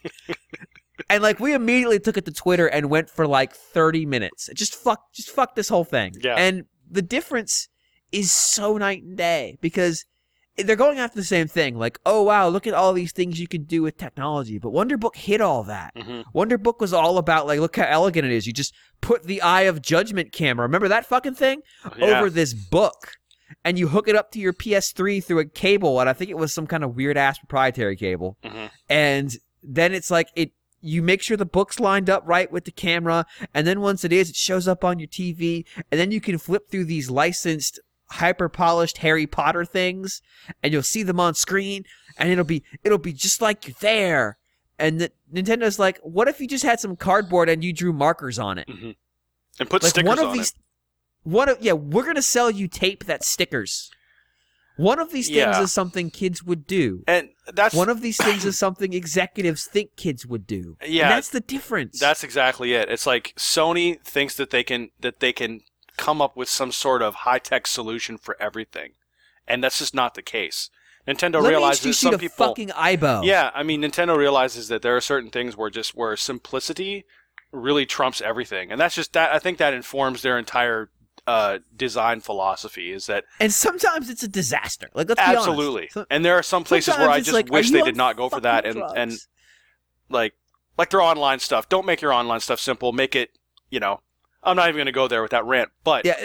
S4: And like we immediately took it to Twitter and went for like 30 minutes. Just fuck this whole thing.
S3: Yeah.
S4: And the difference is so night and day because they're going after the same thing. Like, oh wow, look at all these things you can do with technology. But Wonder Book hit all that.
S3: Mm-hmm.
S4: Wonder Book was all about like, look how elegant it is. You just put the Eye of Judgment camera. Remember that fucking thing?
S3: Yeah.
S4: Over this book. And you hook it up to your PS3 through a cable, and I think it was some kind of weird ass proprietary cable.
S3: Mhm.
S4: And then it's like you make sure the book's lined up right with the camera, and then once it is, it shows up on your TV, and then you can flip through these licensed, hyper polished Harry Potter things, and you'll see them on screen, and it'll be just like you're there. And Nintendo's like, what if you just had some cardboard and you drew markers on it?
S3: Mm-hmm. And put
S4: Like
S3: stickers
S4: one of
S3: on
S4: these.
S3: it.
S4: We're gonna sell you tape that's stickers. One of these things
S3: Yeah.
S4: is something kids would do.
S3: And that's
S4: One of these things is something executives think kids would do.
S3: Yeah.
S4: And that's the difference.
S3: That's exactly it. It's like Sony thinks that they can come up with some sort of high-tech solution for everything. And that's just not the case. Nintendo
S4: Let me
S3: realizes
S4: introduce
S3: some
S4: you to
S3: people
S4: fucking Aibo.
S3: Yeah, I mean Nintendo realizes that there are certain things where simplicity really trumps everything. And that's just that I think that informs their entire design philosophy is that
S4: And sometimes it's a disaster. Like let's
S3: absolutely.
S4: be honest.
S3: And there are some places where
S4: Sometimes
S3: I
S4: it's
S3: just
S4: like,
S3: wish
S4: are
S3: they
S4: you
S3: did
S4: on
S3: not go for that
S4: fucking
S3: and
S4: drugs?
S3: like their online stuff. Don't make your online stuff simple. Make it, I'm not even going to go there with that rant, but
S4: Yeah.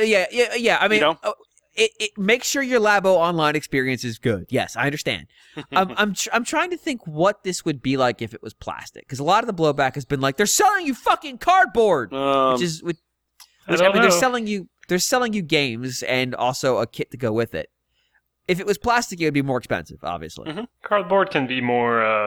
S4: I mean,
S3: You know?
S4: it make sure your Labo online experience is good. Yes, I understand. I'm trying to think what this would be like if it was plastic, because a lot of the blowback has been like they're selling you fucking cardboard, which
S2: I don't
S4: they're
S2: know.
S4: selling you games and also a kit to go with it. If it was plastic, it would be more expensive, obviously.
S3: Mhm.
S2: Cardboard can be more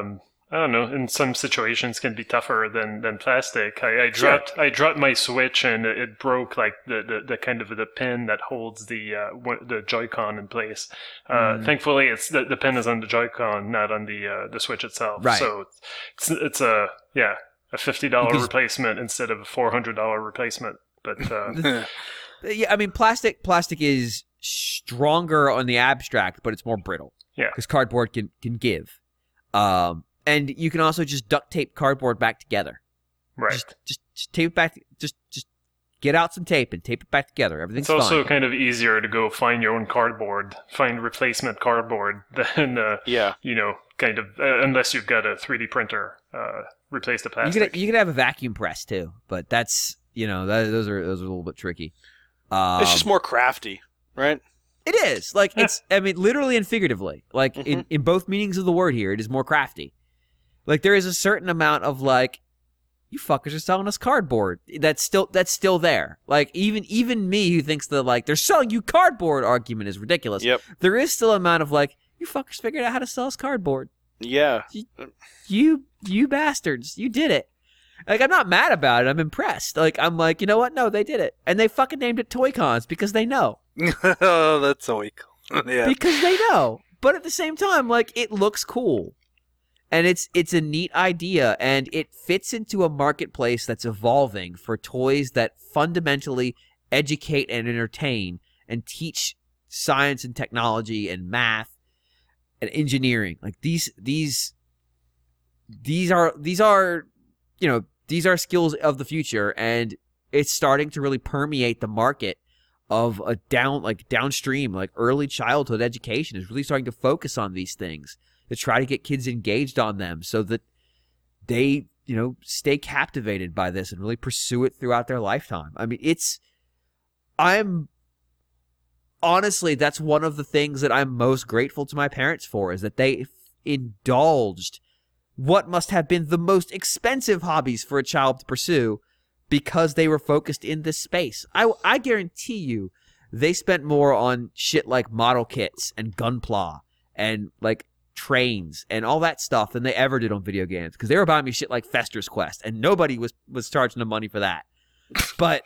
S2: I don't know, in some situations can be tougher than plastic. I dropped my Switch and it broke like the kind of the pin that holds the Joy-Con in place. Thankfully, the pin is on the Joy-Con, not on the Switch itself.
S4: Right.
S2: So it's a $50 replacement instead of a $400 replacement. But
S4: Yeah, I mean, plastic is stronger on the abstract, but it's more brittle.
S2: Yeah.
S4: Because cardboard can give. And you can also just duct tape cardboard back together.
S2: right.
S4: Just tape it back. Just get out some tape and tape it back together. Everything's
S2: It's also
S4: fine.
S2: kind of easier to go find your own cardboard, find replacement cardboard than kind of unless you've got a 3D printer, replace the plastic.
S4: You could have a vacuum press too, but that's those are a little bit tricky.
S3: It's just more crafty, right?
S4: It is like it's. I mean, literally and figuratively, like in both meanings of the word here, it is more crafty. Like there is a certain amount of like, you fuckers are selling us cardboard. That's still there. Like even me who thinks that like they're selling you cardboard argument is ridiculous.
S3: Yep.
S4: There is still an amount of like, you fuckers figured out how to sell us cardboard.
S3: Yeah.
S4: You bastards, you did it. Like I'm not mad about it. I'm impressed. Like I'm like, you know what? No, they did it, and they fucking named it Toy Cons because they know.
S1: Oh, that's so cool. Yeah.
S4: Because they know. But at the same time, like it looks cool. And it's a neat idea, and it fits into a marketplace that's evolving for toys that fundamentally educate and entertain and teach science and technology and math and engineering. Like these are these are skills of the future, and it's starting to really permeate the market of a downstream, like early childhood education is really starting to focus on these things to try to get kids engaged on them so that they, stay captivated by this and really pursue it throughout their lifetime. I mean, honestly, that's one of the things that I'm most grateful to my parents for, is that they indulged what must have been the most expensive hobbies for a child to pursue because they were focused in this space. I guarantee you they spent more on shit like model kits and Gunpla and like trains and all that stuff than they ever did on video games, because they were buying me shit like Fester's Quest and nobody was charging them money for that. But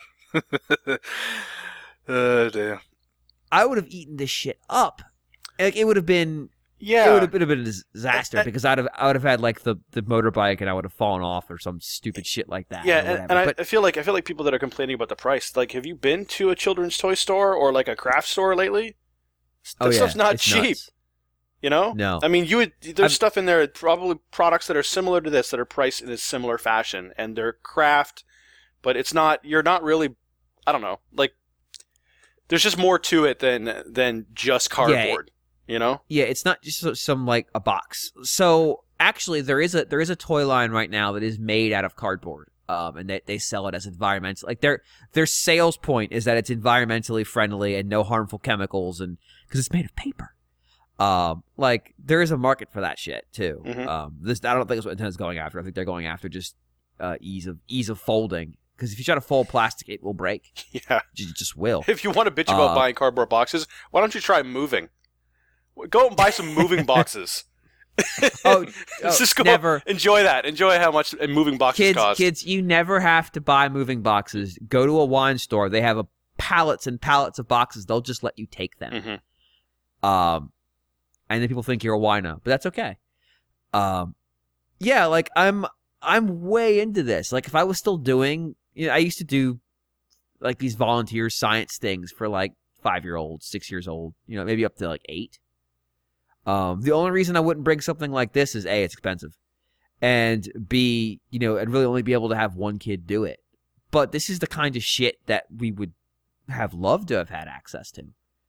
S1: Oh dear.
S4: I would have eaten this shit up. Like it would have been
S3: Yeah.
S4: It would have been a disaster because I would have had like the motorbike and I would have fallen off or some stupid shit like that.
S3: Yeah,
S4: or whatever.
S3: and
S4: But
S3: I feel like people that are complaining about the price. Like, have you been to a children's toy store or like a craft store lately? That stuff's not
S4: it's
S3: cheap.
S4: nuts. No.
S3: I mean, there's stuff in there, probably products that are similar to this that are priced in a similar fashion, and they're craft, but it's not. You're not really. I don't know. Like, there's just more to it than just cardboard. Yeah,
S4: it's not just some like a box. So actually, there is a toy line right now that is made out of cardboard, and they sell it as environmental. Like their sales point is that it's environmentally friendly and no harmful chemicals, and because it's made of paper. Like there is a market for that shit too.
S3: Mhm.
S4: I don't think it's what Nintendo's going after. I think they're going after just ease of folding. Because if you try to fold plastic, it will break.
S3: yeah.
S4: It just will.
S3: If you want to bitch about buying cardboard boxes, why don't you try moving? Go and buy some moving boxes. Just go
S4: never.
S3: enjoy that. Enjoy how much moving boxes cost.
S4: Kids, you never have to buy moving boxes. Go to a wine store. They have pallets and pallets of boxes. They'll just let you take them.
S3: Mhm.
S4: And then people think you're a wino, but that's okay. Yeah, like I'm way into this. Like if I was still doing, I used to do like these volunteer science things for like 5-year-olds, 6 years old, maybe up to like 8. The only reason I wouldn't bring something like this is A, it's expensive, and B, I'd really only be able to have one kid do it. But this is the kind of shit that we would have loved to have had access to.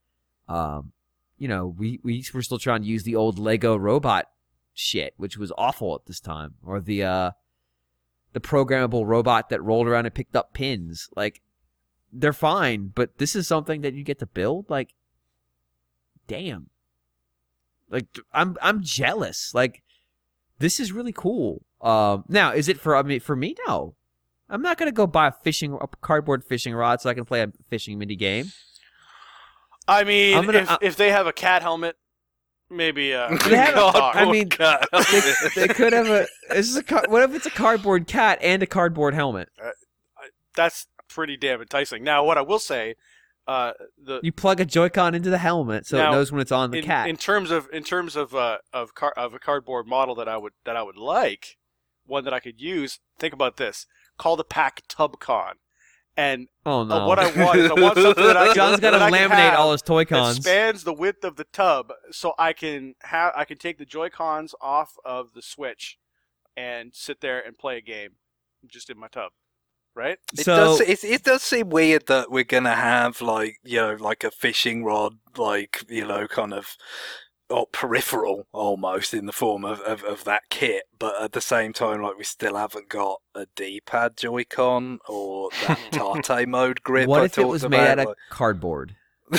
S4: We were still trying to use the old Lego robot shit, which was awful at this time, or the programmable robot that rolled around and picked up pins. Like, they're fine, but this is something that you get to build. Like, damn. Like, I'm jealous. Like, this is really cool. Now, is it for me? No. I'm not gonna go buy a cardboard fishing rod so I can play a fishing mini game.
S3: I mean, if they have a cat helmet maybe
S4: They have-
S3: dog.
S4: I mean,
S1: cat.
S4: they could have a. What if it's a cardboard cat and a cardboard helmet?
S3: That's pretty damn enticing. Now, what I will say,
S4: You plug a Joy-Con into the helmet so
S3: Now,
S4: it knows when it's on the cat.
S3: in terms of a cardboard model that I would like, one that I could use. Think about this: call the pack TubCon, and
S4: Oh no!
S3: what I want is something that I can,
S4: John's got to
S3: that I can
S4: laminate
S3: have
S4: all his Toy
S3: that
S4: Cons.
S3: spans the width of the tub, so I can take the Joy Cons off of the Switch and sit there and play a game just in my tub, right?
S1: It does seem weird that we're gonna have like a fishing rod, like kind of peripheral almost in the form of that kit, but at the same time, like we still haven't got a D-pad Joy-Con or that Tate mode grip.
S4: What
S1: I
S4: if it was
S1: talked
S4: made
S1: about,
S4: out of cardboard?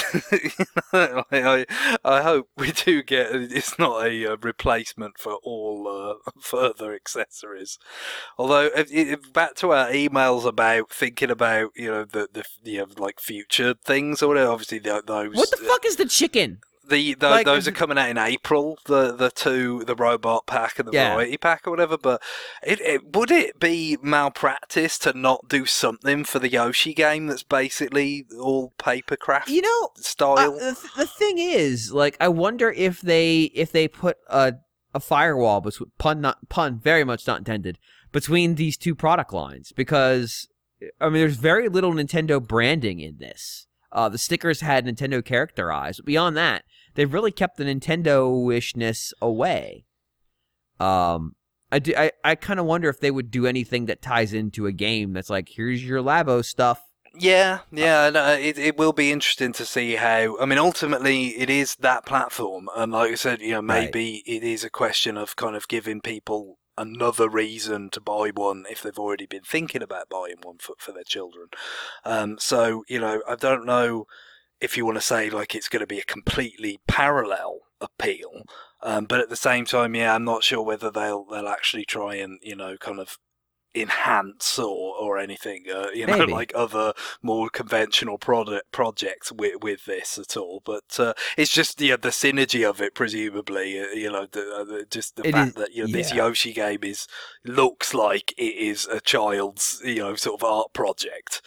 S1: I hope we do get. It's not a replacement for all further accessories. Although, back to our emails about thinking about the like future things or whatever. Obviously, those.
S4: What the fuck is the chicken?
S1: Those are coming out in April. The robot pack and the variety pack or whatever. But would it be malpractice to not do something for the Yoshi game that's basically all papercraft style?
S4: The thing is, like, I wonder if they put a firewall, pun very much not intended, between these two product lines, because I mean, there's very little Nintendo branding in this. The stickers had Nintendo characterized. But beyond that, they've really kept the Nintendo-ishness away. I kind of wonder if they would do anything that ties into a game that's like, here's your Labo stuff.
S1: Yeah, it will be interesting to see how. I mean, ultimately, it is that platform, and like I said, maybe it is a question of kind of giving people another reason to buy one if they've already been thinking about buying one for their children. So, I don't know if you want to say like it's going to be a completely parallel appeal, but at the same time, I'm not sure whether they'll actually try and kind of enhance or anything,
S4: Maybe.
S1: like other more conventional projects with this at all. But it's just the synergy of it, presumably. Just the fact that this Yoshi game looks like it is a child's sort of art project.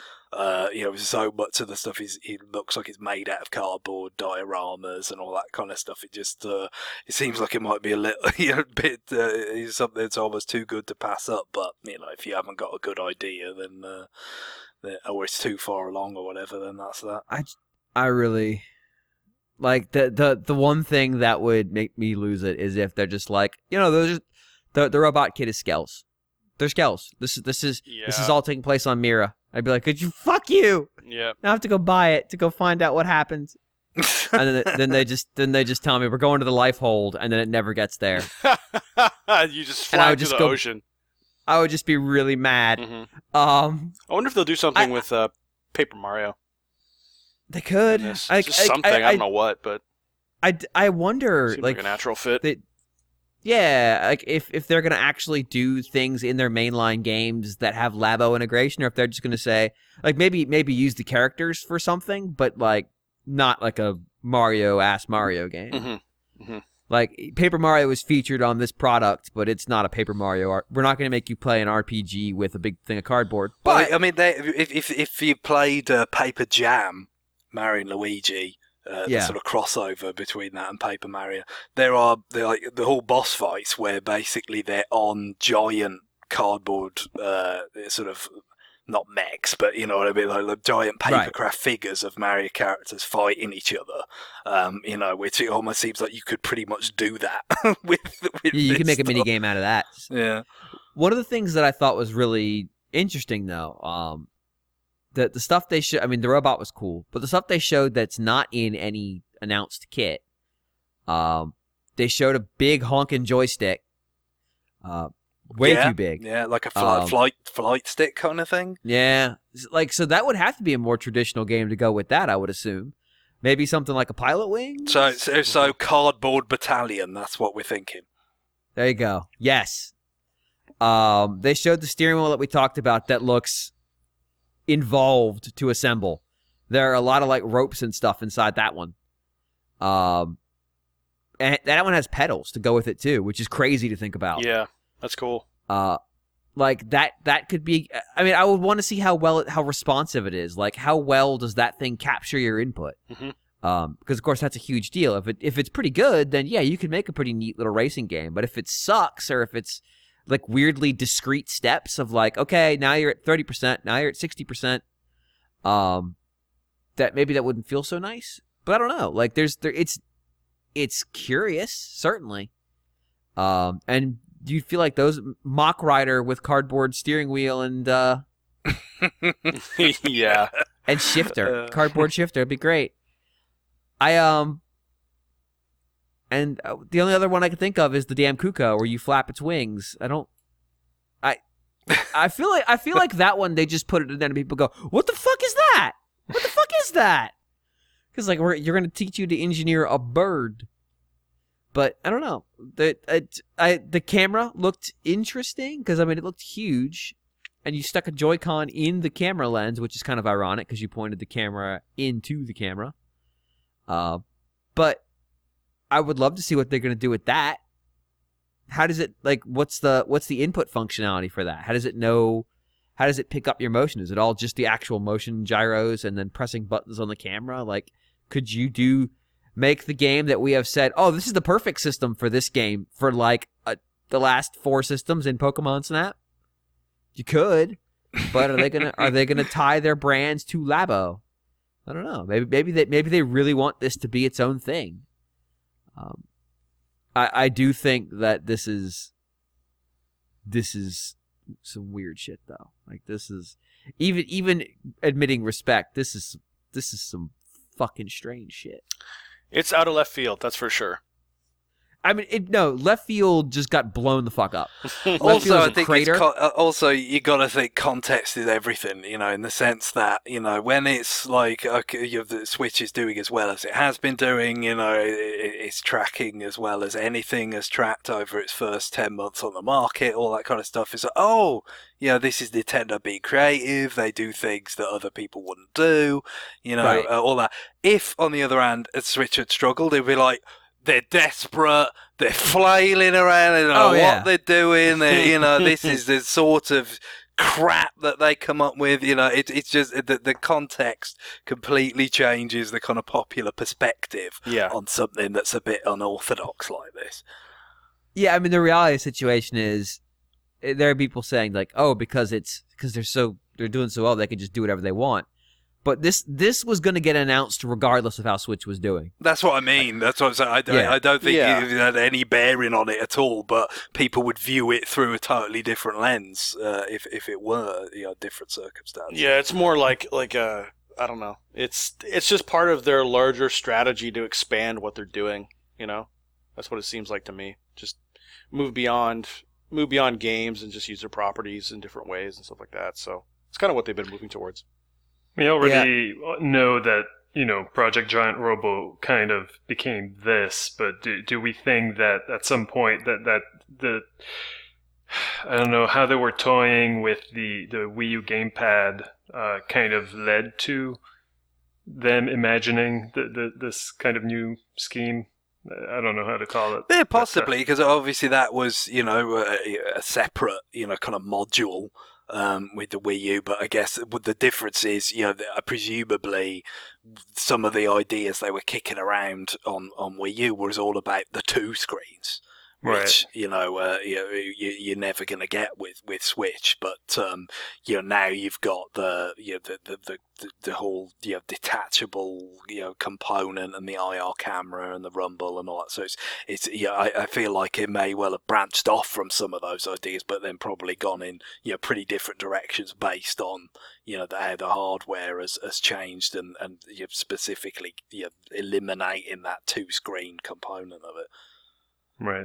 S1: So much of the stuff it looks like it's made out of cardboard dioramas and all that kind of stuff. It just it seems like it might be a little bit something that's almost too good to pass up. But if you haven't got a good idea, then or it's too far along or whatever, then that's that.
S4: I really like the one thing that would make me lose it is if they're just like, the robot kid is Skells. They're Skells. This is all taking place on Mira. I'd be like, could you fuck you?
S3: Yeah.
S4: Now I have to go buy it to go find out what happens. And then they just tell me we're going to the life hold, and then it never gets there.
S3: You just fly to the ocean.
S4: I would just be really mad.
S3: Mm-hmm.
S4: I
S3: wonder if they'll do something with Paper Mario.
S4: They could.
S3: Just something. I don't know what, but
S4: I wonder.
S3: Seems like a natural fit.
S4: Like if they're gonna actually do things in their mainline games that have Labo integration, or if they're just gonna say like maybe use the characters for something, but like not like a Mario game.
S3: Mm-hmm. Mm-hmm.
S4: Like Paper Mario was featured on this product, but it's not a Paper Mario. We're not gonna make you play an RPG with a big thing of cardboard. But
S1: well, I mean, if you played Paper Jam, Mario and Luigi. The sort of crossover between that and Paper Mario. They're like the whole boss fights where basically they're on giant cardboard, sort of not mechs, but you know what I mean, like giant papercraft figures of Mario characters fighting each other. Which it almost seems like you could pretty much do that with
S4: you can make a mini game out of that.
S1: Yeah.
S4: One of the things that I thought was really interesting, though, the stuff they showed, I mean, the robot was cool, but the stuff they showed that's not in any announced kit, they showed a big honking joystick, way too big.
S1: Yeah, like a flight stick kind of thing.
S4: Yeah, like so that would have to be a more traditional game to go with that, I would assume. Maybe something like a Pilot Wing.
S1: So Cardboard Battalion. That's what we're thinking.
S4: There you go. Yes. They showed the steering wheel that we talked about that looks involved to assemble. There are a lot of like ropes and stuff inside that one. And that one has pedals to go with it too, which is crazy to think about.
S3: Yeah, that's cool.
S4: Like that could be. I mean, I would want to see how responsive it is. Like, how well does that thing capture your input?
S3: Mm-hmm.
S4: Because of course that's a huge deal. If it's pretty good, then yeah, you could make a pretty neat little racing game. But if it sucks, or if it's like weirdly discrete steps of like, okay, now you're at 30%, now you're at 60%, that maybe that wouldn't feel so nice. But I don't know. Like it's curious, certainly. And you feel like those Mach Rider with cardboard steering wheel and
S3: Yeah.
S4: and shifter, cardboard shifter, it'd be great. And the only other one I can think of is the damn Kuko, where you flap its wings. I feel like that one they just put it in there and people go, "What the fuck is that? What the fuck is that?" Because like you're gonna teach you to engineer a bird, but I don't know. The camera looked interesting because I mean it looked huge, and you stuck a Joy-Con in the camera lens, which is kind of ironic because you pointed the camera into the camera. But I would love to see what they're going to do with that. How does it, like, what's the input functionality for that? How does it pick up your motion? Is it all just the actual motion gyros and then pressing buttons on the camera? Like, could you make the game that we have said, oh, this is the perfect system for this game for like the last 4 systems in Pokemon Snap? You could, but are they gonna tie their brands to Labo? I don't know. Maybe they really want this to be its own thing. I do think that this is some weird shit though. Like this is even admitting respect. This is some fucking strange shit.
S3: It's out of left field, that's for sure.
S4: I mean, left field just got blown the fuck up.
S1: Also, I think also you got to think context is everything, in the sense that, when it's like, okay, the Switch is doing as well as it has been doing, it's tracking as well as anything has tracked over its first 10 months on the market, all that kind of stuff is like, this is Nintendo being creative, they do things that other people wouldn't do,
S4: Right.
S1: All that. If, on the other hand, a Switch had struggled, it'd be like, they're desperate. They're flailing around. They don't know what they're doing. This is the sort of crap that they come up with. It's just the context completely changes the kind of popular perspective on something that's a bit unorthodox like this. Yeah,
S4: I mean, the reality of the situation is there are people saying like, oh, because they're doing so well, they can just do whatever they want. But this was going to get announced regardless of how Switch was doing. That's what I mean. That's what I'm saying. I don't think it had any bearing on it at all, but people would view it through a totally different lens if it were different circumstances.
S3: Yeah, it's more like I don't know. It's just part of their larger strategy to expand what they're doing. That's what it seems like to me. Just move beyond games and just use their properties in different ways and stuff like that. So it's kind of what they've been moving towards.
S2: We already know that, Project Giant Robo kind of became this, but do we think that at some point that I don't know, how they were toying with the Wii U gamepad kind of led to them imagining this kind of new scheme? I don't know how to call it.
S1: Yeah, possibly, because obviously that was, a separate, kind of module with the Wii U, but I guess the difference is, presumably some of the ideas they were kicking around on Wii U was all about the 2 screens, which you're never going to get with Switch. But now you've got the whole detachable component and the IR camera and the rumble and all that. So it's I feel like it may well have branched off from some of those ideas, but then probably gone in pretty different directions based on how the hardware has changed and specifically eliminating that 2 screen component of it.
S2: Right.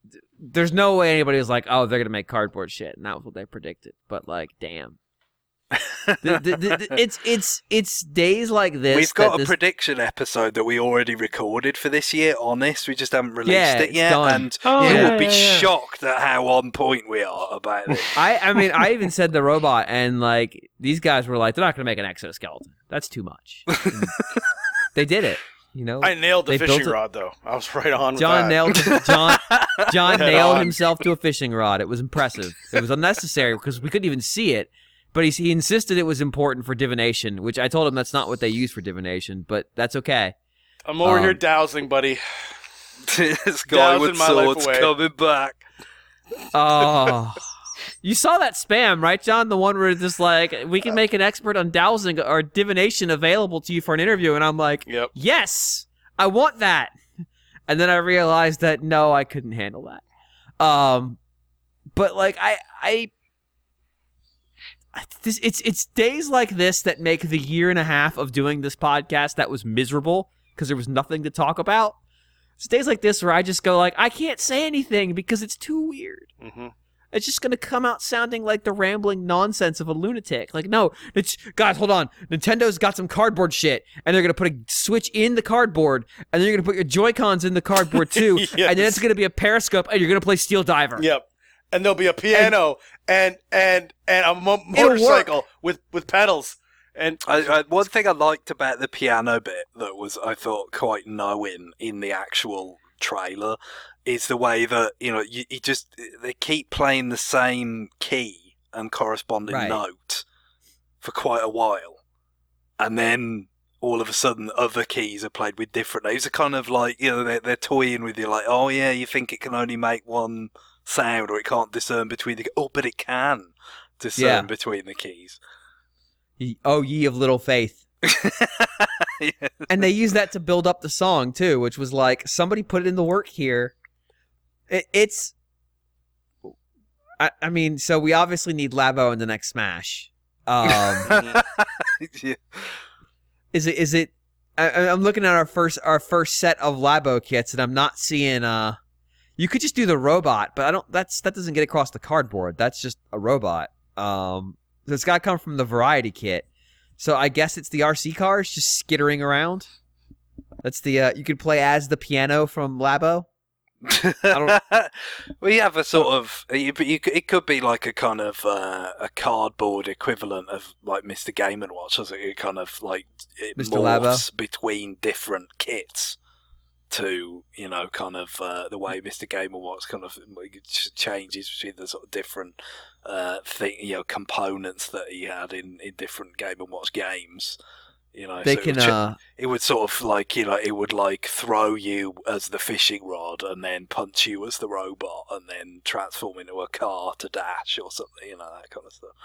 S4: There's no way anybody was like, oh, they're going to make cardboard shit. And that was what they predicted. But, like, damn. It's days like this.
S1: We've got a prediction episode that we already recorded for this year, Honest. We just haven't released it yet.
S4: Done.
S1: And you will be shocked at how on point we are about it.
S4: I mean, I even said the robot, and like these guys were like, they're not going to make an exoskeleton. That's too much. They did it. You know,
S3: I nailed the fishing rod, though. I was right on with
S4: John
S3: that.
S4: John nailed himself to a fishing rod. It was impressive. It was unnecessary because we couldn't even see it. But he insisted it was important for divination, which I told him that's not what they use for divination, but that's okay.
S3: I'm over here dowsing, buddy.
S1: This guy with swords coming back.
S4: Oh. You saw that spam, right, John? The one where it's just like, we can make an expert on dowsing or divination available to you for an interview. And I'm like, yes, I want that. And then I realized that, no, I couldn't handle that. But like, it's days like this that make the year and a half of doing this podcast that was miserable because there was nothing to talk about. It's days like this where I just go like, I can't say anything because it's too weird.
S3: Mm-hmm.
S4: It's just going to come out sounding like the rambling nonsense of a lunatic. Like, no, guys, hold on. Nintendo's got some cardboard shit, and they're going to put a Switch in the cardboard, and then you're going to put your Joy-Cons in the cardboard, too, yes. And then it's going to be a periscope, and you're going to play Steel Diver.
S3: Yep. And there'll be a piano and a motorcycle with pedals. And
S1: one thing I liked about the piano bit that was, I thought, quite knowing in the actual trailer is the way that, you know, they keep playing the same key and corresponding note for quite a while. And then all of a sudden other keys are played with different names. They're kind of like, you know, they're toying with you like, oh yeah, you think it can only make one sound or it can't discern between the... Oh, but it can discern between the keys.
S4: Oh, ye of little faith.
S1: Yes.
S4: And they use that to build up the song, too, which was like, somebody put in the work here. I mean, so we obviously need Labo in the next Smash.
S1: Yeah.
S4: Is it? I'm looking at our first set of Labo kits, and I'm not seeing. You could just do the robot, but that doesn't get across the cardboard. That's just a robot. So it's got to come from the variety kit. So I guess it's the RC cars just skittering around. That's the you could play as the piano from Labo.
S1: We have a sort of, it could be like a kind of a cardboard equivalent of like Mr. Game & Watch. It kind of like it
S4: Mr.
S1: morphs
S4: Labo.
S1: Between different kits to, you know, kind of the way Mr. Game & Watch kind of changes between the sort of different components that he had in different Game & Watch games. You know,
S4: they
S1: so
S4: can.
S1: It would sort of like, you know, it would like throw you as the fishing rod and then punch you as the robot and then transform into a car to dash or something, you know, that kind of stuff.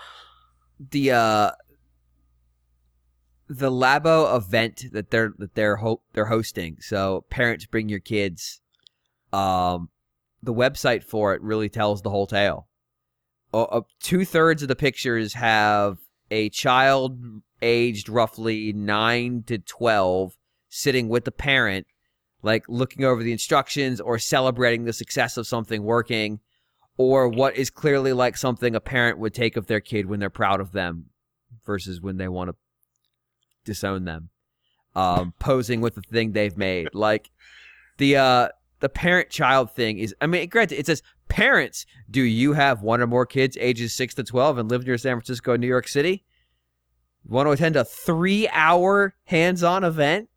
S4: The Labo event that they're hosting. So parents bring your kids. The website for it really tells the whole tale. 2/3 of the pictures have a child aged roughly 9 to 12 sitting with the parent, like looking over the instructions or celebrating the success of something working, or what is clearly like something a parent would take of their kid when they're proud of them versus when they want to disown them, posing with the thing they've made. Like the parent-child thing is, I mean, granted, it says, parents, do you have one or more kids ages 6 to 12 and live near San Francisco and New York City? Want to attend a 3-hour hands-on event?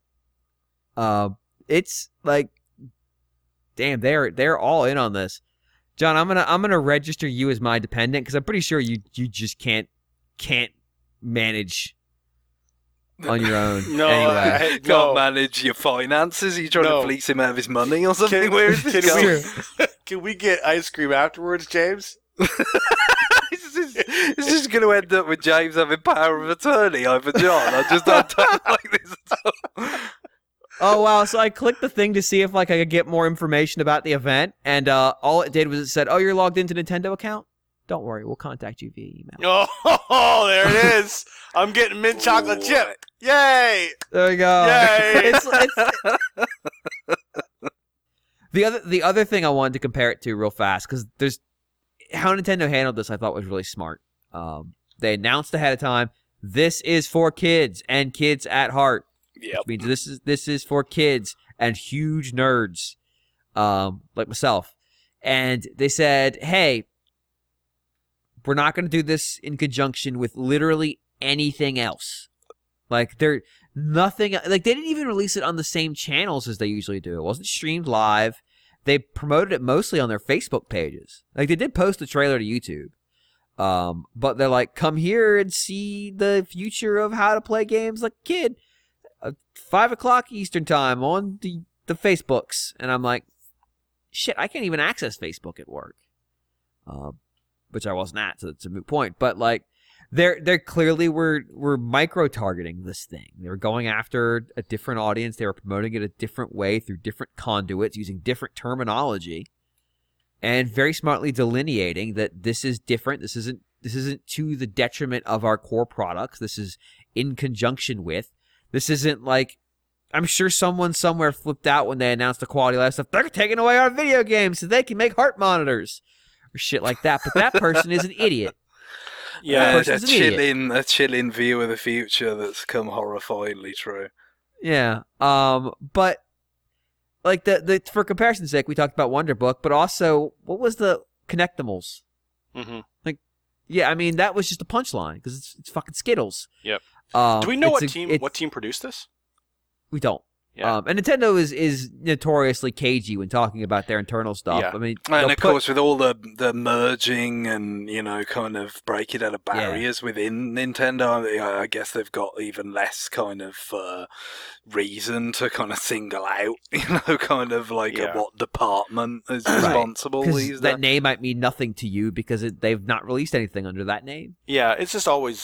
S4: It's like, damn, they're all in on this. John, I'm gonna register you as my dependent because I'm pretty sure you just can't manage on your own.
S3: No,
S4: anyway.
S1: Can't manage your finances. Are you trying to fleece him out of his money or something? Where is this going?
S3: Can we get ice cream afterwards, James?
S1: It's just going to end up with James having power of attorney over John. I don't like this at all.
S4: Oh, wow. So I clicked the thing to see if like I could get more information about the event, and all it did was it said, oh, you're logged into Nintendo account? Don't worry. We'll contact you via email.
S3: Oh, there it is. I'm getting mint chocolate chip. Yay!
S4: There we go.
S3: Yay!
S4: The other thing I wanted to compare it to real fast, because there's how Nintendo handled this I thought was really smart. They announced ahead of time, this is for kids and kids at heart.
S1: Yep.
S4: Which means this is for kids and huge nerds, like myself. And they said, hey, we're not going to do this in conjunction with literally anything else. Like, they didn't even release it on the same channels as they usually do. It wasn't streamed live. They promoted it mostly on their Facebook pages. Like, they did post the trailer to YouTube. But they're like, come here and see the future of how to play games like a kid. 5 o'clock Eastern time on the Facebooks. And I'm like, shit, I can't even access Facebook at work. Which I wasn't at, so it's a moot point. But, like, they're clearly were micro-targeting this thing. They were going after a different audience. They were promoting it a different way through different conduits, using different terminology, and very smartly delineating that this is different. This isn't to the detriment of our core products. This is in conjunction with. This isn't like, I'm sure someone somewhere flipped out when they announced the quality of life stuff. They're taking away our video games so they can make heart monitors or shit like that. But that person is an idiot.
S1: Yeah, a chilling view of the future that's come horrifyingly true.
S4: Yeah, but like the for comparison's sake, we talked about Wonderbook, but also what was the Connectimals?
S3: Mm-hmm.
S4: Like, yeah, I mean that was just a punchline because it's fucking Skittles.
S3: Yep. Do we know what team produced this?
S4: We don't.
S3: Yeah.
S4: And Nintendo is notoriously cagey when talking about their internal stuff.
S3: Yeah.
S4: I mean,
S1: and of course, with all the merging and kind of breaking out of barriers within Nintendo, I guess they've got even less kind of reason to kind of single out, kind of like what department is responsible.
S4: Because that name might mean nothing to you because they've not released anything under that name.
S3: Yeah, it's just always.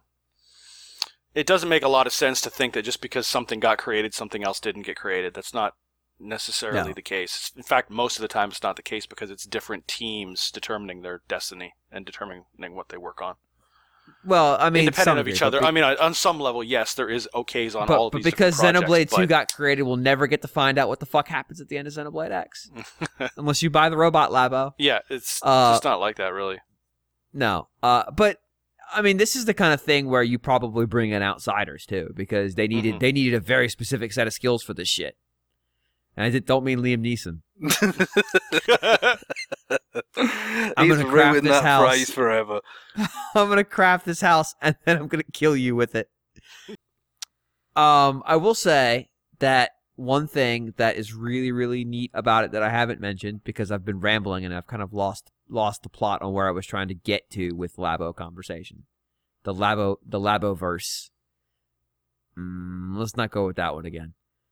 S3: It doesn't make a lot of sense to think that just because something got created, something else didn't get created. That's not necessarily the case. In fact, most of the time it's not the case because it's different teams determining their destiny and determining what they work on.
S4: Well, I mean,
S3: independent of each other. I mean, on some level, yes, there is okays on all of these
S4: because
S3: different projects,
S4: Xenoblade 2 got created, we'll never get to find out what the fuck happens at the end of Xenoblade X. Unless you buy the Robot Labo.
S3: Yeah, it's just not like that, really.
S4: No. But I mean, this is the kind of thing where you probably bring in outsiders too, because they needed a very specific set of skills for this shit. And I don't mean Liam Neeson. I'm
S1: He's
S4: gonna craft
S1: ruined
S4: this
S1: that
S4: house.
S1: phrase forever.
S4: I'm gonna craft this house and then I'm gonna kill you with it. I will say that one thing that is really, really neat about it that I haven't mentioned because I've been rambling and I've kind of lost the plot on where I was trying to get to with Labo conversation. The Laboverse. Let's not go with that one again.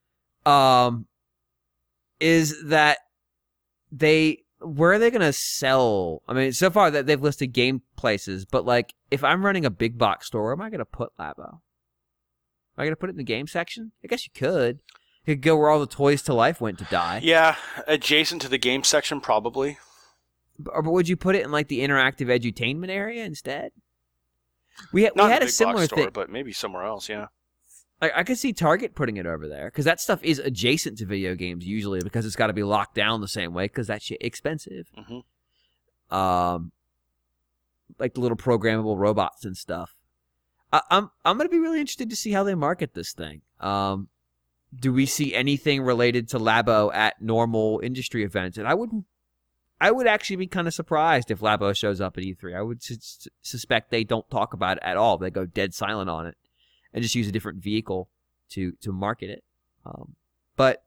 S4: Is that where are they going to sell? I mean, so far that they've listed game places, but like if I'm running a big box store, where am I going to put Labo? Am I going to put it in the game section? I guess you could. You could go where all the Toys to Life went to die.
S3: Yeah, adjacent to the game section, probably.
S4: But would you put it in like the interactive edutainment area instead? We had
S3: a
S4: a similar
S3: store,
S4: thing,
S3: but maybe somewhere else. Yeah.
S4: I could see Target putting it over there because that stuff is adjacent to video games usually because it's got to be locked down the same way because that shit expensive.
S3: Mm-hmm.
S4: Like the little programmable robots and stuff. I'm gonna be really interested to see how they market this thing. Do we see anything related to Labo at normal industry events? And I would actually be kind of surprised if Labo shows up at E3. I would suspect they don't talk about it at all. They go dead silent on it and just use a different vehicle to market it. But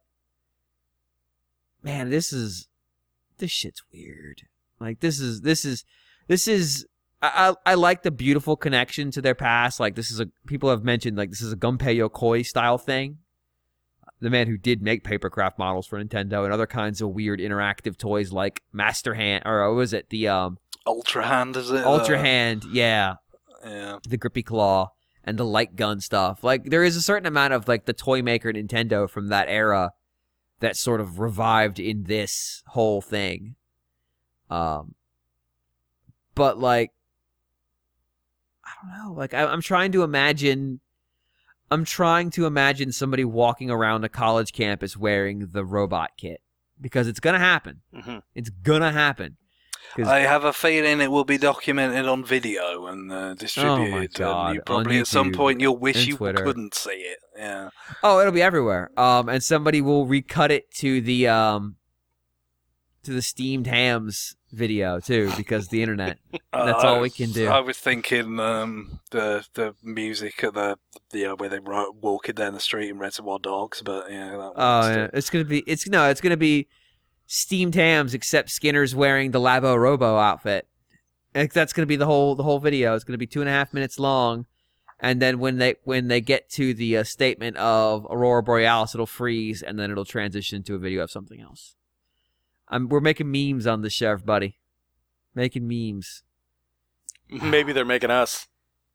S4: man, this shit's weird. Like this is. I like the beautiful connection to their past. Like people have mentioned like this is a Gunpei Yokoi style thing. The man who did make papercraft models for Nintendo and other kinds of weird interactive toys like Master Hand, or what was it? The
S1: Ultra Hand, is it?
S4: Ultra Hand, yeah.
S1: Yeah.
S4: The Grippy Claw and the light gun stuff. Like there is a certain amount of like the toy maker Nintendo from that era that sort of revived in this whole thing. But like I don't know. Like I'm trying to imagine somebody walking around a college campus wearing the robot kit because it's gonna happen.
S3: Mm-hmm.
S4: It's gonna happen.
S1: I have a feeling it will be documented on video and distributed.
S4: God,
S1: And you probably
S4: on
S1: at some
S4: YouTube
S1: point you'll wish
S4: and
S1: you
S4: Twitter.
S1: couldn't see it. Yeah.
S4: Oh, it'll be everywhere. And somebody will recut it to the steamed hams video too, because the internet. That's all we can do.
S1: I was thinking the music at the where they were walking down the street in Reservoir Dogs, but yeah. That
S4: Yeah. It's gonna be steamed hams, except Skinner's wearing the Labo Robo outfit. That's gonna be the whole video. It's gonna be 2.5 minutes long, and then when they get to the statement of Aurora Borealis, it'll freeze, and then it'll transition to a video of something else. We're making memes on this show, everybody. Making memes.
S3: Maybe they're making us.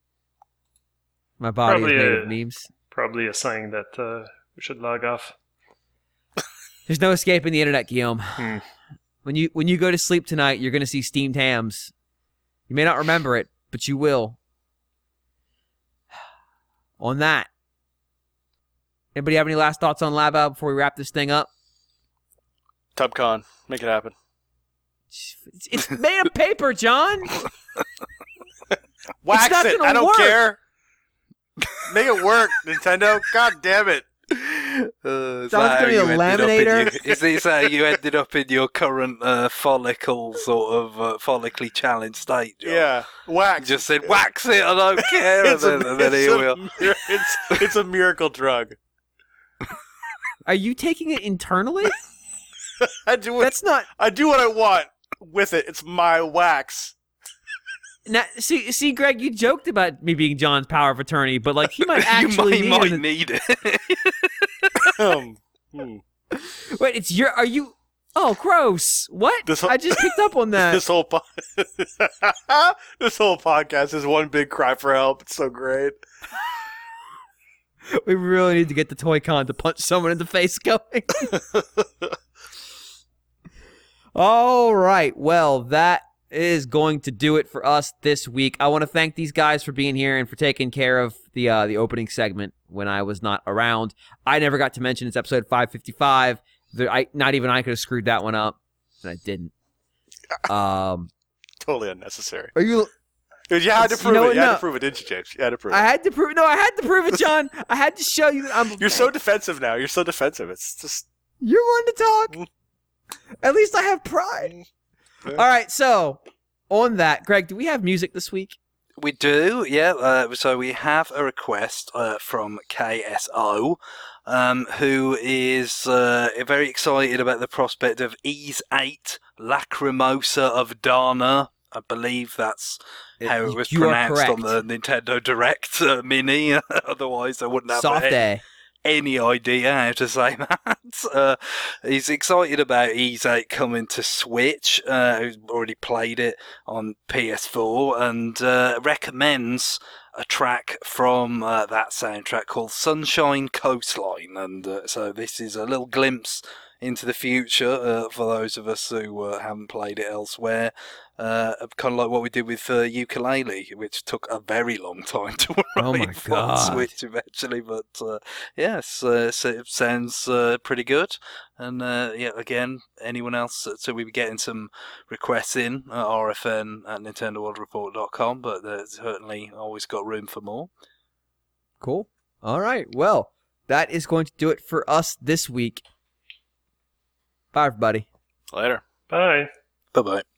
S4: My body
S2: Probably
S4: is made of memes.
S2: Probably a sign that we should log off.
S4: There's no escaping the internet, Guillaume.
S2: Hmm.
S4: When you go to sleep tonight, you're going to see steamed hams. You may not remember it, but you will. On that, anybody have any last thoughts on Labo before we wrap this thing up?
S3: TubCon, make it happen.
S4: It's made of paper, John.
S3: Wax
S4: not
S3: it.
S4: gonna
S3: I don't
S4: work.
S3: care. Make it work, Nintendo. God damn it.
S1: Is
S4: Someone's gonna be a laminator.
S1: Is this how you ended up in your current follicle sort of follically challenged state, John?
S3: Yeah, wax.
S1: You just said, wax it, I don't care, and then here we are.
S3: It's a miracle drug.
S4: Are you taking it internally?
S3: I do what I want with it. It's my wax.
S4: Now, see, Greg, you joked about me being John's power of attorney, but like he might
S1: You
S4: actually
S1: might need it.
S4: Wait, it's your? Are you? Oh, gross! What? I just picked up on that.
S3: This whole podcast is one big cry for help. It's so great.
S4: We really need to get the Toy Con to punch someone in the face going. All right. Well, that is going to do it for us this week. I want to thank these guys for being here and for taking care of the opening segment when I was not around. I never got to mention it's episode 555. Not even I could have screwed that one up, and I didn't.
S3: Totally unnecessary.
S4: Are you?
S3: You had to prove it. You had to prove it, didn't you, James? You had to prove it.
S4: I had to prove. No, I had to prove it, John. I had to show you that I'm.
S3: You're so defensive now. You're so defensive. It's just.
S4: You're one to talk. At least I have pride. All right, so on that, Greg, do we have music this week?
S1: We do, yeah. So we have a request from KSO, who is very excited about the prospect of Ys 8 Lacrimosa of Dana. I believe that's how it was pronounced on the Nintendo Direct Mini. Otherwise, I wouldn't have
S4: Soft A.
S1: any idea how to say that. He's excited about Ys 8 coming to Switch. He's already played it on PS4 and recommends a track from that soundtrack called Sunshine Coastline. And so this is a little glimpse into the future for those of us who haven't played it elsewhere. Kind of like what we did with Ukulele, which took a very long time to arrive on Switch eventually. But yes, so it sounds pretty good. And yeah, again, anyone else? So we were getting some requests in RFN at NintendoWorldReport.com, but there's certainly always got room for more.
S4: Cool. All right. Well, that is going to do it for us this week. Bye, everybody.
S3: Later.
S2: Bye.
S1: Bye-bye.